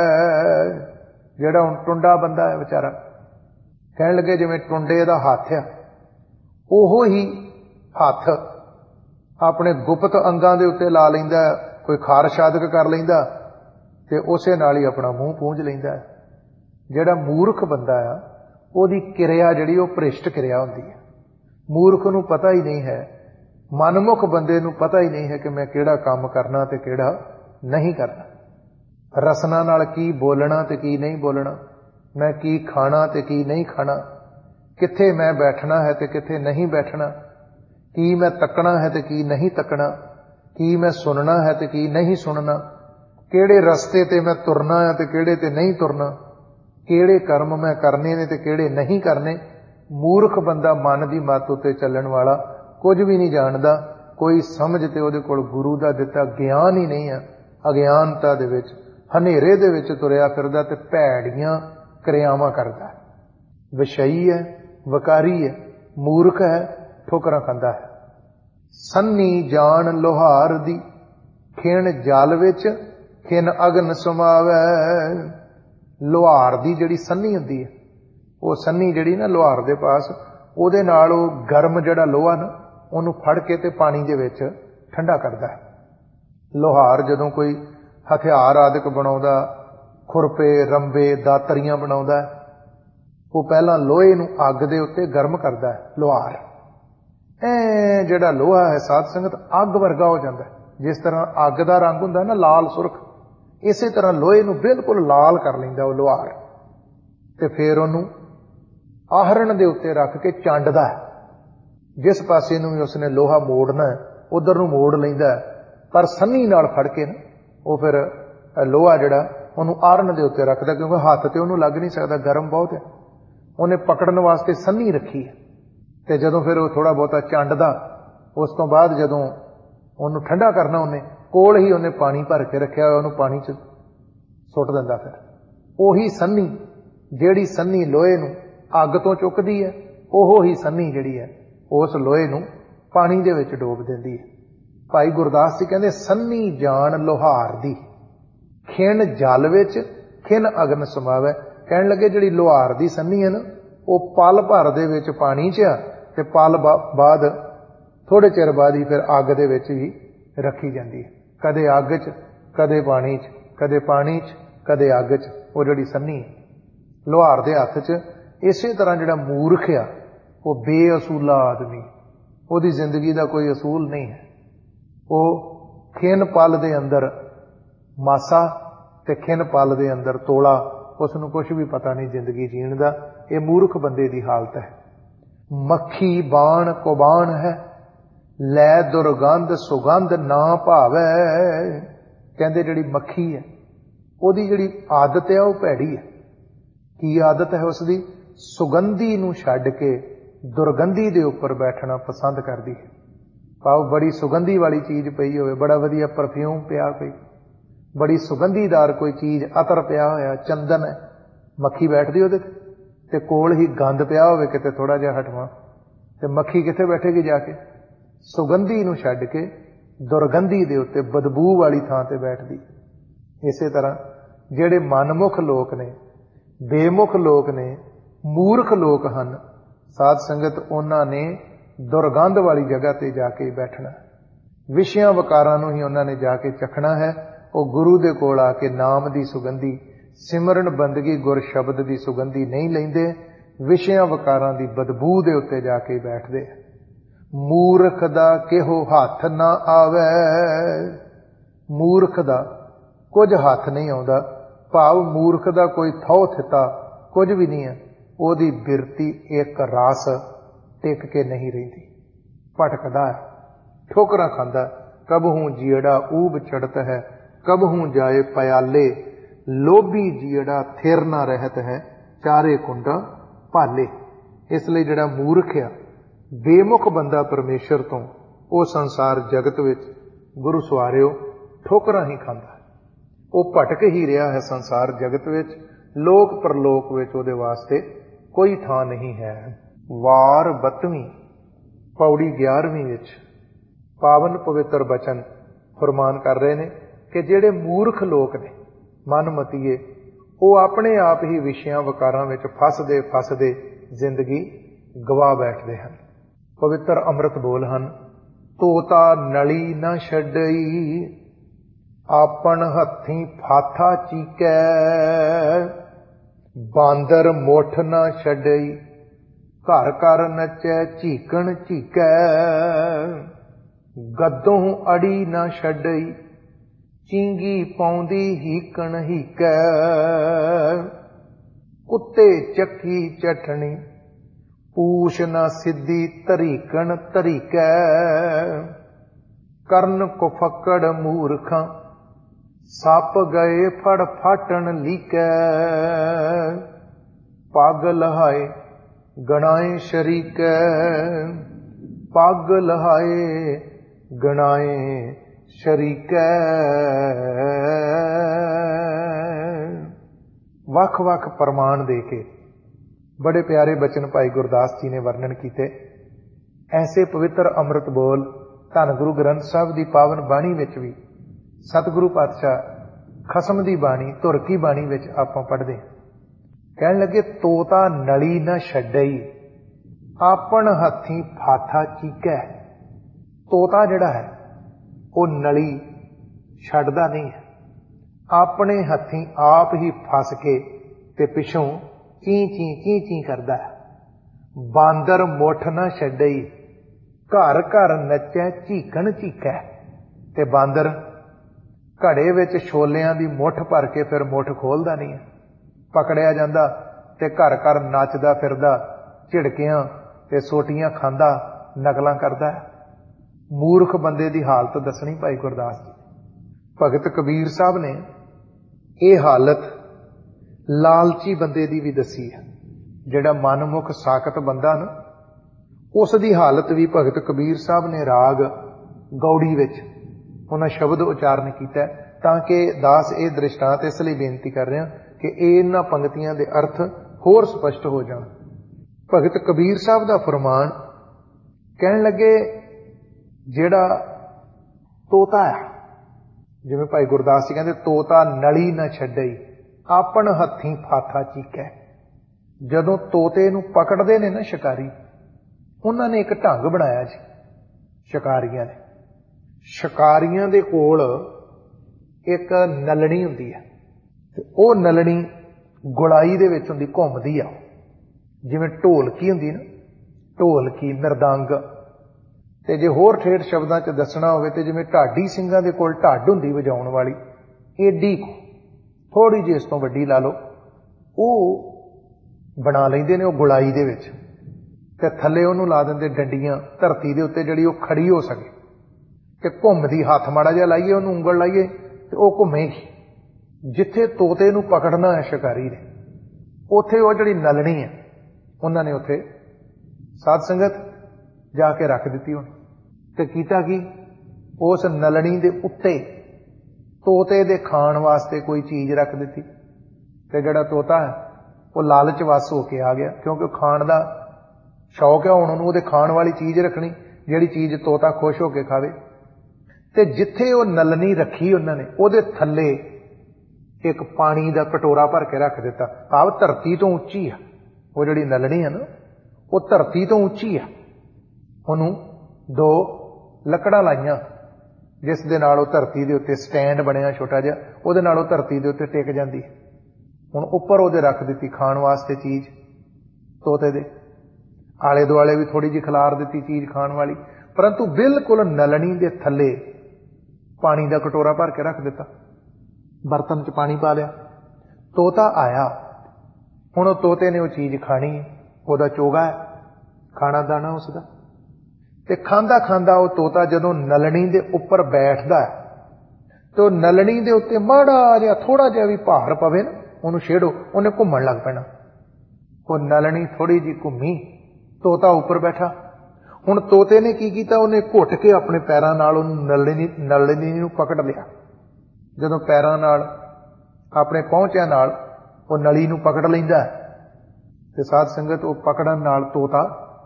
ਜਿਹੜਾ ਹੁਣ ਟੁੰਡਾ ਬੰਦਾ ਹੈ ਵਿਚਾਰਾ, ਕਹਿਣ ਲੱਗੇ ਜਿਵੇਂ ਟੁੰਡੇ ਦਾ ਹੱਥ ਆ, ਉਹੋ ਹੀ ਹੱਥ ਆਪਣੇ ਗੁਪਤ ਅੰਗਾਂ ਦੇ ਉੱਤੇ ਲਾ ਲੈਂਦਾ, ਕੋਈ ਖਾਰਸ਼ ਆਦਿਕ ਕਰ ਲੈਂਦਾ ਤੇ ਉਸੇ ਨਾਲ ਹੀ ਆਪਣਾ ਮੂੰਹ ਪੂੰਝ ਲੈਂਦਾ ਹੈ। ਜਿਹੜਾ ਮੂਰਖ ਬੰਦਾ ਆ ਉਹਦੀ ਕਿਰਿਆ ਜਿਹੜੀ ਉਹ ਭ੍ਰਿਸ਼ਟ ਕਿਰਿਆ ਹੁੰਦੀ ਹੈ। ਮੂਰਖ ਨੂੰ ਪਤਾ ਹੀ ਨਹੀਂ ਹੈ, ਮਨਮੁਖ ਬੰਦੇ ਨੂੰ ਪਤਾ ਹੀ ਨਹੀਂ ਹੈ ਕਿ ਮੈਂ ਕਿਹੜਾ ਕੰਮ ਕਰਨਾ ਤੇ ਕਿਹੜਾ ਨਹੀਂ ਕਰਨਾ, ਰਸਨਾ ਨਾਲ ਕੀ ਬੋਲਣਾ ਤੇ ਕੀ ਨਹੀਂ ਬੋਲਣਾ, ਮੈਂ ਕੀ ਖਾਣਾ ਤੇ ਕੀ ਨਹੀਂ ਖਾਣਾ, ਕਿੱਥੇ ਮੈਂ ਬੈਠਣਾ ਹੈ ਤੇ ਕਿੱਥੇ ਨਹੀਂ ਬੈਠਣਾ, ਕੀ ਮੈਂ ਤੱਕਣਾ ਹੈ ਤੇ ਕੀ ਨਹੀਂ ਤੱਕਣਾ, ਕੀ ਮੈਂ ਸੁਣਨਾ ਹੈ ਤੇ ਕੀ ਨਹੀਂ ਸੁਣਨਾ, ਕਿਹੜੇ ਰਸਤੇ ਤੇ ਮੈਂ ਤੁਰਨਾ ਹੈ ਤੇ ਕਿਹੜੇ ਤੇ ਨਹੀਂ ਤੁਰਨਾ, ਕਿਹੜੇ ਕਰਮ ਮੈਂ ਕਰਨੇ ਨੇ ਤੇ ਕਿਹੜੇ ਨਹੀਂ ਕਰਨੇ। ਮੂਰਖ ਬੰਦਾ ਮਨ ਦੀ ਮੱਤ ਉੱਤੇ ਚੱਲਣ ਵਾਲਾ ਕੁਝ ਵੀ ਨਹੀਂ ਜਾਣਦਾ, ਕੋਈ ਸਮਝ ਤੇ ਉਹਦੇ ਕੋਲ ਗੁਰੂ ਦਾ ਦਿੱਤਾ ਗਿਆਨ ਹੀ ਨਹੀਂ ਹੈ। ਅਗਿਆਨਤਾ ਦੇ ਵਿੱਚ, ਹਨੇਰੇ ਦੇ ਵਿੱਚ ਤੁਰਿਆ ਫਿਰਦਾ ਤੇ ਭੈੜੀਆਂ ਕਿਰਿਆਵਾਂ ਕਰਦਾ, ਵਿਸ਼ਈ ਹੈ, ਵਕਾਰੀ ਹੈ, ਮੂਰਖ ਹੈ, ਠੋਕਰਾਂ ਖਾਂਦਾ ਹੈ। ਸੰਨੀ ਜਾਣ ਲੋਹਾਰ ਦੀ ਖਿਣ ਜਲ ਵਿੱਚ ਖਿਣ ਅਗਨ ਸਮਾਵੈ। ਲੋਹਾਰ ਦੀ ਜਿਹੜੀ ਸੰਨੀ ਹੁੰਦੀ ਹੈ, ਉਹ ਸੰਨੀ ਜਿਹੜੀ ਨਾ ਲੋਹਾਰ ਦੇ ਪਾਸ, ਉਹਦੇ ਨਾਲ ਉਹ ਗਰਮ ਜਿਹੜਾ ਲੋਹਾ ਨਾ ਉਹਨੂੰ ਫੜ ਕੇ ਤੇ ਪਾਣੀ ਦੇ ਵਿੱਚ ਠੰਡਾ ਕਰਦਾ ਹੈ। ਲੋਹਾਰ ਜਦੋਂ ਕੋਈ ਹਥਿਆਰ ਆਦਿਕ ਬਣਾਉਂਦਾ, ਖੁਰਪੇ, ਰੰਬੇ, ਦਾਤਰੀਆਂ ਬਣਾਉਂਦਾ, ਉਹ ਪਹਿਲਾਂ ਲੋਹੇ ਨੂੰ ਅੱਗ ਦੇ ਉੱਤੇ ਗਰਮ ਕਰਦਾ ਹੈ। ਲੋਹਾਰ ਜਿਹੜਾ ਲੋਹਾ ਹੈ ਸਾਧ ਸੰਗਤ ਅੱਗ ਵਰਗਾ ਹੋ ਜਾਂਦਾ। ਜਿਸ ਤਰ੍ਹਾਂ ਅੱਗ ਦਾ ਰੰਗ ਹੁੰਦਾ ਨਾ ਲਾਲ ਸੁਰਖ, ਇਸੇ ਤਰ੍ਹਾਂ ਲੋਹੇ ਨੂੰ ਬਿਲਕੁਲ ਲਾਲ ਕਰ ਲੈਂਦਾ ਉਹ ਲੋਹਾਰ, ਤੇ ਫਿਰ ਉਹਨੂੰ ਆਹਰਣ ਦੇ ਉੱਤੇ ਰੱਖ ਕੇ ਚੰਡਦਾ ਹੈ। ਜਿਸ ਪਾਸੇ ਨੂੰ ਵੀ ਉਸਨੇ ਲੋਹਾ ਮੋੜਨਾ ਉਧਰ ਨੂੰ ਮੋੜ ਲੈਂਦਾ, ਪਰ ਸੰਨੀ ਨਾਲ ਫੜ ਕੇ ਨਾ ਉਹ ਫਿਰ ਲੋਹਾ ਜਿਹੜਾ ਉਹਨੂੰ ਆਹਰਣ ਦੇ ਉੱਤੇ ਰੱਖਦਾ, ਕਿਉਂਕਿ ਹੱਥ ਤੇ ਉਹਨੂੰ ਲੱਗ ਨਹੀਂ ਸਕਦਾ, ਗਰਮ ਬਹੁਤ ਹੈ। ਉਹਨੇ ਪਕੜਨ ਵਾਸਤੇ ਸੰਨੀ ਰੱਖੀ ਹੈ, ਤੇ ਜਦੋਂ ਫਿਰ ਉਹ ਥੋੜਾ ਬਹੁਤਾ ਚੰਡਦਾ, ਉਸ ਤੋਂ ਬਾਅਦ ਜਦੋਂ ਉਹਨੂੰ ਠੰਡਾ ਕਰਨਾ, ਉਹਨੇ ਕੋਲ ਹੀ ਉਹਨੇ ਪਾਣੀ ਭਰ ਕੇ ਰੱਖਿਆ, ਉਹਨੂੰ ਪਾਣੀ 'ਚ ਸੁੱਟ ਦਿੰਦਾ। ਫਿਰ ਉਹੀ ਸੰਨੀ, ਜਿਹੜੀ ਸੰਨੀ ਲੋਹੇ ਨੂੰ ਅੱਗ ਤੋਂ ਚੁੱਕਦੀ ਹੈ, ਉਹੋ ਹੀ ਸੰਨੀ ਜਿਹੜੀ ਹੈ ਉਸ ਲੋਹੇ ਨੂੰ ਪਾਣੀ ਦੇ ਵਿੱਚ ਡੋਬ ਦਿੰਦੀ ਹੈ। ਭਾਈ ਗੁਰਦਾਸ ਜੀ ਕਹਿੰਦੇ ਸੰਨੀ ਜਾਣ ਲੋਹਾਰ ਦੀ ਖਿਣ ਜਲ ਵਿੱਚ ਖਿਣ ਅਗਨ ਸਮਾਵੈ। ਕਹਿਣ ਲੱਗੇ ਜਿਹੜੀ ਲੋਹਾਰ ਦੀ ਸੰਨੀ ਹੈ ਨਾ, ਉਹ ਪਲ ਭਰ ਦੇ ਵਿੱਚ ਪਾਣੀ 'ਚ ਆ, ਤੇ ਪਲ ਬਾਅਦ ਥੋੜੇ ਚਿਰ ਬਾਅਦ ਹੀ ਫਿਰ ਅੱਗ ਦੇ ਵਿੱਚ ਹੀ ਰੱਖੀ ਜਾਂਦੀ ਹੈ। ਕਦੇ ਅੱਗ 'ਚ, ਕਦੇ ਪਾਣੀ 'ਚ, ਕਦੇ ਪਾਣੀ 'ਚ, ਕਦੇ ਅੱਗ 'ਚ, ਉਹ ਜਿਹੜੀ ਸੰਨੀ ਹੈ ਲੋਹਾਰ ਦੇ ਹੱਥ 'ਚ। ਇਸੇ ਤਰ੍ਹਾਂ ਜਿਹੜਾ ਮੂਰਖ ਆ ਉਹ ਬੇਅਸੂਲਾ ਆਦਮੀ, ਉਹਦੀ ਜ਼ਿੰਦਗੀ ਦਾ ਕੋਈ ਅਸੂਲ ਨਹੀਂ ਹੈ। ਉਹ ਖਿਣ ਪਲ ਦੇ ਅੰਦਰ ਮਾਸਾ ਤੇ ਖਿਣ ਪਲ ਦੇ ਅੰਦਰ ਤੋਲਾ, ਉਸ ਨੂੰ ਕੁਛ ਵੀ ਪਤਾ ਨਹੀਂ ਜ਼ਿੰਦਗੀ ਜੀਣ ਦਾ। ਇਹ ਮੂਰਖ ਬੰਦੇ ਦੀ ਹਾਲਤ ਹੈ। ਮੱਖੀ ਬਾਣ ਕੁਬਾਣ ਹੈ ਲੈ ਦੁਰਗੰਧ ਸੁਗੰਧ ਨਾ ਭਾਵੈ। ਕਹਿੰਦੇ ਜਿਹੜੀ ਮੱਖੀ ਹੈ ਉਹਦੀ ਜਿਹੜੀ ਆਦਤ ਹੈ ਉਹ ਭੈੜੀ ਹੈ। ਕੀ ਆਦਤ ਹੈ ਉਸਦੀ? ਸੁਗੰਧੀ ਨੂੰ ਛੱਡ ਕੇ ਦੁਰਗੰਧੀ ਦੇ ਉੱਪਰ ਬੈਠਣਾ ਪਸੰਦ ਕਰਦੀ ਹੈ। ਭਾਵ ਬੜੀ ਸੁਗੰਧੀ ਵਾਲੀ ਚੀਜ਼ ਪਈ ਹੋਵੇ, ਬੜਾ ਵਧੀਆ ਪਰਫਿਊਮ ਪਿਆ, ਕੋਈ ਬੜੀ ਸੁਗੰਧੀਦਾਰ ਕੋਈ ਚੀਜ਼, ਅਤਰ ਪਿਆ ਹੋਇਆ, ਚੰਦਨ ਹੈ, ਮੱਖੀ ਬੈਠਦੀ ਉਹਦੇ ਤੇ ਕੋਲ ਹੀ ਗੰਦ ਪਿਆ ਹੋਵੇ ਕਿਤੇ ਥੋੜਾ ਜਿਹਾ ਹਟਵਾ, ਤੇ ਮੱਖੀ ਕਿੱਥੇ ਬੈਠੇਗੀ ਜਾ ਕੇ? ਸੁਗੰਧੀ ਨੂੰ ਛੱਡ ਕੇ ਦੁਰਗੰਧੀ ਦੇ ਉੱਤੇ, ਬਦਬੂ ਵਾਲੀ ਥਾਂ ਤੇ ਬੈਠਦੀ। ਇਸੇ ਤਰ੍ਹਾਂ ਜਿਹੜੇ ਮਨਮੁਖ ਲੋਕ ਨੇ, ਬੇਮੁਖ ਲੋਕ ਨੇ, ਮੂਰਖ ਲੋਕ ਹਨ, ਸਾਧ ਸੰਗਤ, ਉਹਨਾਂ ਨੇ ਦੁਰਗੰਧ ਵਾਲੀ ਜਗ੍ਹਾ ਤੇ ਜਾ ਕੇ ਬੈਠਣਾ। ਵਿਸ਼ਿਆਂ ਵਕਾਰਾਂ ਨੂੰ ਹੀ ਉਹਨਾਂ ਨੇ ਜਾ ਕੇ ਚਖਣਾ ਹੈ। ਉਹ ਗੁਰੂ ਦੇ ਕੋਲ ਆ ਕੇ ਨਾਮ ਦੀ ਸੁਗੰਧੀ, ਸਿਮਰਨ ਬੰਦਗੀ, ਗੁਰ ਸ਼ਬਦ ਦੀ ਸੁਗੰਧੀ ਨਹੀਂ ਲੈਂਦੇ, ਵਿਸ਼ਿਆਂ ਵਕਾਰਾਂ ਦੀ ਬਦਬੂ ਦੇ ਉੱਤੇ ਜਾ ਕੇ ਬੈਠਦੇ। ਮੂਰਖ ਦਾ ਕਿਹੋ ਹੱਥ ਨਾ ਆਵੇ, ਮੂਰਖ ਦਾ ਕੁਝ ਹੱਥ ਨਹੀਂ ਆਉਂਦਾ। ਭਾਵ ਮੂਰਖ ਦਾ ਕੋਈ ਥਹੁ ਥਿੱਤਾ ਕੁਝ ਵੀ ਨਹੀਂ ਹੈ। ਉਹਦੀ ਬਿਰਤੀ ਇੱਕ ਰਸ ਟਿਕ ਕੇ ਨਹੀਂ ਰਹਿੰਦੀ, ਭਟਕਦਾ ਹੈ, ਠੋਕਰਾਂ ਖਾਂਦਾ। ਕਬਹੂ ਜੀੜਾ ਊਬ ਚੜਤ ਹੈ, ਕਬਹੂ ਜਾਏ ਪਿਆਲੇ, ਲੋਭੀ ਜੀੜਾ ਥਿਰ ਨਾ ਰਹਿਤ ਹੈ, ਚਾਰੇ ਕੁੰਡਾ ਭਾਲੇ। ਇਸ ਲਈ ਜਿਹੜਾ ਮੂਰਖ ਆ, ਬੇਮੁਖ ਬੰਦਾ ਪਰਮੇਸ਼ਰ ਤੋਂ, ਉਹ ਸੰਸਾਰ ਜਗਤ ਵਿੱਚ ਗੁਰੂ ਸਵਾਰਿਓ ਠੋਕਰਾਂ ਹੀ ਖਾਂਦਾ। ਉਹ ਭਟਕ ਹੀ ਰਿਹਾ ਹੈ ਸੰਸਾਰ ਜਗਤ ਵਿੱਚ, ਲੋਕ ਪਰਲੋਕ ਵਿੱਚ ਉਹਦੇ ਵਾਸਤੇ ਕੋਈ ਥਾਂ ਨਹੀਂ ਹੈ। ਵਾਰ 32ਵੀਂ ਪੌੜੀ 11ਵੀਂ ਵਿੱਚ ਪਾਵਨ ਪਵਿੱਤਰ ਬਚਨ ਫਰਮਾਨ ਕਰ ਰਹੇ ਨੇ ਕਿ ਜਿਹੜੇ ਮੂਰਖ ਲੋਕ ਨੇ, ਮਨਮਤੀਏ, ਉਹ ਆਪਣੇ ਆਪ ਹੀ ਵਿਸ਼ਿਆਂ ਵਕਾਰਾਂ ਵਿੱਚ ਫਸਦੇ ਫਸਦੇ ਜ਼ਿੰਦਗੀ ਗਵਾ ਬੈਠਦੇ ਹਨ। ਪਵਿੱਤਰ ਅੰਮ੍ਰਿਤ ਬੋਲ ਹਨ, ਤੋਤਾ ਨਲੀ ਨਾ ਛੱਡਈ, ਆਪਣ ਹੱਥੀਂ ਫਾਥਾ ਚੀਕੈ, ਬਾਂਦਰ ਮੁੱਠ ਨਾ ਛੱਡਈ, ਘਰ ਘਰ ਨੱਚੈ ਝੀਕਣ ਝੀਕੈ, ਗੱਦੋਂ ਅੜੀ ਨਾ ਛੱਡਈ, ਚੀਂਗੀ ਪਾਉਂਦੀ ਹੀਕਣ ਹੀਕੈ, ਕੁੱਤੇ ਚੱਕੀ ਚਟਣੀ, ਪੂਛ ਨਾ ਸਿੱਧੀ ਧਰੀਕਣ ਧਰੀਕੈ, ਕਰਨ ਕੁਫੱਕੜ ਮੂਰਖਾਂ, ਸੱਪ ਗਏ ਫੜ ਫਾਟਣ ਲੀਕੈ, ਪੱਗ ਲਹਾਏ ਗਣਾਏ ਸ਼ਰੀਕੈ, ਪੱਗ ਲਹਾਏ ਗਣਾਏ ਸ਼ਰੀਕੈ। ਵੱਖ ਵੱਖ ਪ੍ਰਮਾਣ ਦੇ ਕੇ ਬੜੇ ਪਿਆਰੇ ਬਚਨ ਭਾਈ ਗੁਰਦਾਸ ਜੀ ਨੇ ਵਰਣਨ ਕੀਤੇ। ਐਸੇ ਪਵਿੱਤਰ ਅੰਮ੍ਰਿਤ ਬੋਲ ਧੰਨ ਗੁਰੂ ਗ੍ਰੰਥ ਸਾਹਿਬ ਦੀ ਪਾਵਨ ਬਾਣੀ ਵਿੱਚ ਵੀ ਸਤਿਗੁਰੂ ਪਾਤਸ਼ਾਹ ਖਸਮ ਦੀ ਬਾਣੀ, ਧੁਰ ਕੀ ਬਾਣੀ ਵਿੱਚ ਆਪਾਂ ਪੜ੍ਹਦੇ ਹਾਂ। ਕਹਿਣ ਲੱਗੇ, ਤੋਤਾ ਨਲੀ ਨਾ ਛੱਡਈ, ਆਪਣ ਹੱਥੀਂ ਫਾਥਾ ਚੀਕੈ। ਤੋਤਾ ਜਿਹੜਾ ਹੈ ਉਹ ਨਲੀ ਛੱਡਦਾ ਨਹੀਂ ਹੈ, ਆਪਣੇ ਹੱਥੀਂ ਆਪ ਹੀ ਫਸ ਕੇ ਤੇ ਪਿੱਛੋਂ ਚੀਂ ਚੀਂ ਚੀਂ ਚੀਂ ਕਰਦਾ ਹੈ। ਬਾਂਦਰ ਮੁੱਠ ਨਾ ਛੱਡਈ, ਘਰ ਘਰ ਨੱਚੈ ਝੀਕਣ ਝੀਕੈ। ਤੇ ਬਾਂਦਰ ਘੜੇ ਵਿੱਚ ਛੋਲਿਆਂ ਦੀ ਮੁੱਠ ਭਰ ਕੇ ਫਿਰ ਮੁੱਠ ਖੋਲਦਾ ਨਹੀਂ ਹੈ, ਪਕੜਿਆ ਜਾਂਦਾ ਤੇ ਘਰ ਘਰ ਨੱਚਦਾ ਫਿਰਦਾ, ਝਿੜਕਿਆਂ ਤੇ ਸੋਟੀਆਂ ਖਾਂਦਾ, ਨਕਲਾਂ ਕਰਦਾ। ਮੂਰਖ ਬੰਦੇ ਦੀ ਹਾਲਤ ਦੱਸਣੀ ਭਾਈ ਗੁਰਦਾਸ ਜੀ। ਭਗਤ ਕਬੀਰ ਸਾਹਿਬ ਨੇ ਇਹ ਹਾਲਤ ਲਾਲਚੀ ਬੰਦੇ ਦੀ ਵੀ ਦੱਸੀ ਹੈ। ਜਿਹੜਾ ਮਨਮੁਖ ਸਾਖਤ ਬੰਦਾ ਨਾ, ਉਸ ਦੀ ਹਾਲਤ ਵੀ ਭਗਤ ਕਬੀਰ ਸਾਹਿਬ ਨੇ ਰਾਗ ਗੌੜੀ ਵਿੱਚ ਉਹਨਾਂ ਸ਼ਬਦ ਉਚਾਰਨ ਕੀਤਾ, ਤਾਂ ਕਿ ਦਾਸ ਇਹ ਦ੍ਰਿਸ਼ਟਾਂਤ ਇਸ ਲਈ ਬੇਨਤੀ ਕਰ ਰਿਹਾ ਕਿ ਇਹਨਾਂ ਪੰਕਤੀਆਂ ਦੇ ਅਰਥ ਹੋਰ ਸਪਸ਼ਟ ਹੋ ਜਾਣ। ਭਗਤ ਕਬੀਰ ਸਾਹਿਬ ਦਾ ਫਰਮਾਨ, ਕਹਿਣ ਲੱਗੇ, ਜਿਹੜਾ ਤੋਤਾ ਹੈ, ਜਿਵੇਂ ਭਾਈ ਗੁਰਦਾਸ ਜੀ ਕਹਿੰਦੇ, ਤੋਤਾ ਨਲੀ ਨਾ ਛੱਡਈ, ਆਪਣ ਹੱਥੀਂ ਫਾਥਾ ਚੀਕੈ। ਜਦੋਂ ਤੋਤੇ ਨੂੰ ਪਕੜਦੇ ਨੇ ਨਾ ਸ਼ਿਕਾਰੀ, ਉਹਨਾਂ ਨੇ ਇੱਕ ਢੰਗ ਬਣਾਇਆ ਜੀ ਸ਼ਿਕਾਰੀਆਂ ਨੇ। ਸ਼ਿਕਾਰੀਆਂ ਦੇ ਕੋਲ ਇੱਕ ਨਲਣੀ ਹੁੰਦੀ ਹੈ, ਤੇ ਉਹ ਨਲਣੀ ਗੁਲਾਈ ਦੇ ਵਿੱਚ ਹੁੰਦੀ, ਘੁੰਮਦੀ ਆ, ਜਿਵੇਂ ਢੋਲਕੀ ਹੁੰਦੀ ਨਾ, ਢੋਲਕੀ, ਮਿਰਦੰਗ। ਤੇ ਜੇ ਹੋਰ ਠੇਠ ਸ਼ਬਦਾਂ 'ਚ ਦੱਸਣਾ ਹੋਵੇ ਤੇ ਜਿਵੇਂ ਢਾਡੀ ਸਿੰਘਾਂ ਦੇ ਕੋਲ ਢੱਡ ਹੁੰਦੀ ਵਜਾਉਣ ਵਾਲੀ, ਏਡੀ ਥੋੜੀ ਜਿਹੀ ਇਸ ਤੋਂ ਵੱਡੀ ਲਾ ਲਓ, ਉਹ ਬਣਾ ਲੈਂਦੇ ਨੇ ਉਹ ਗੁਲਾਈ ਦੇ ਵਿੱਚ, ਤੇ ਥੱਲੇ ਉਹਨੂੰ ਲਾ ਦਿੰਦੇ ਡੰਡੀਆਂ ਧਰਤੀ ਦੇ ਉੱਤੇ, ਜਿਹੜੀ ਉਹ ਖੜੀ ਹੋ ਸਕੇ ਤੇ ਘੁੰਮਦੀ। ਹੱਥ ਮਾੜਾ ਜਿਹਾ ਲਾਈਏ, ਉਹਨੂੰ ਉਂਗਲ ਲਾਈਏ ਤੇ ਉਹ ਘੁੰਮੇਗੀ। जिथे तोते नूं पकड़ना है शिकारी ने, उत्थे वो जिहड़ी नलनी है उन्होंने उत्थे साध संगत जाके रख दी। हुण ते कीता की, उस नलनी दे उत्ते तोते दे खाण वास्ते कोई चीज रख दी। ते जिहड़ा तोता है वो लालच वस होके आ गया, क्योंकि खाण दा शौक है। हुण उहनूं उहदे खाण वाली चीज रखनी, जिहड़ी चीज तोता खुश होके खावे। ते जिथे वो नलनी रखी उन्होंने, उहदे थल्ले एक पानी का कटोरा भर के रख दिता। भाव धरती तो उच्ची है वो जिहड़ी नलनी है ना, वो धरती तो उच्ची है। उन्होंने दो लकड़ां लाइयां, जिस दे नाल धरती के उत्ते स्टैंड बनिया छोटा जिहा, उहदे नाल धरती के उत्ते टिक जाती है। हुण उपर उहदे रख दी खाण वास्ते चीज, तोते दे आले दुआले भी थोड़ी जी खिलार दी चीज खाण वाली, परंतु बिल्कुल नलनी के थल्ले पानी का कटोरा भर के रख दिता। बर्तन च पानी पा लिया। तोता आया, हुण तोते ने वो चीज खानी, ओहदा चोगा है, खाना दाना उसका। ते खांदा खांदा वो तोता जदों नलनी दे उपर बैठदा है, तो नलनी दे उत्ते माड़ा जिहा थोड़ा जिहा भी भार पवे ना, उहनूं छेड़ो, उहने घुम्मण लग पैना। वो नलनी थोड़ी जी घुम्मी, तोता उपर बैठा। हुण तोते ने की कीता, उहने घुट के अपने पैरां नाल उहनूं नलनी नूं पकड़ लिया। जदों पैरां नाल अपने पहुंचिया नाल वो नली नूं पकड़ लैंदा ते साध संगत वो पकड़न नाल तोता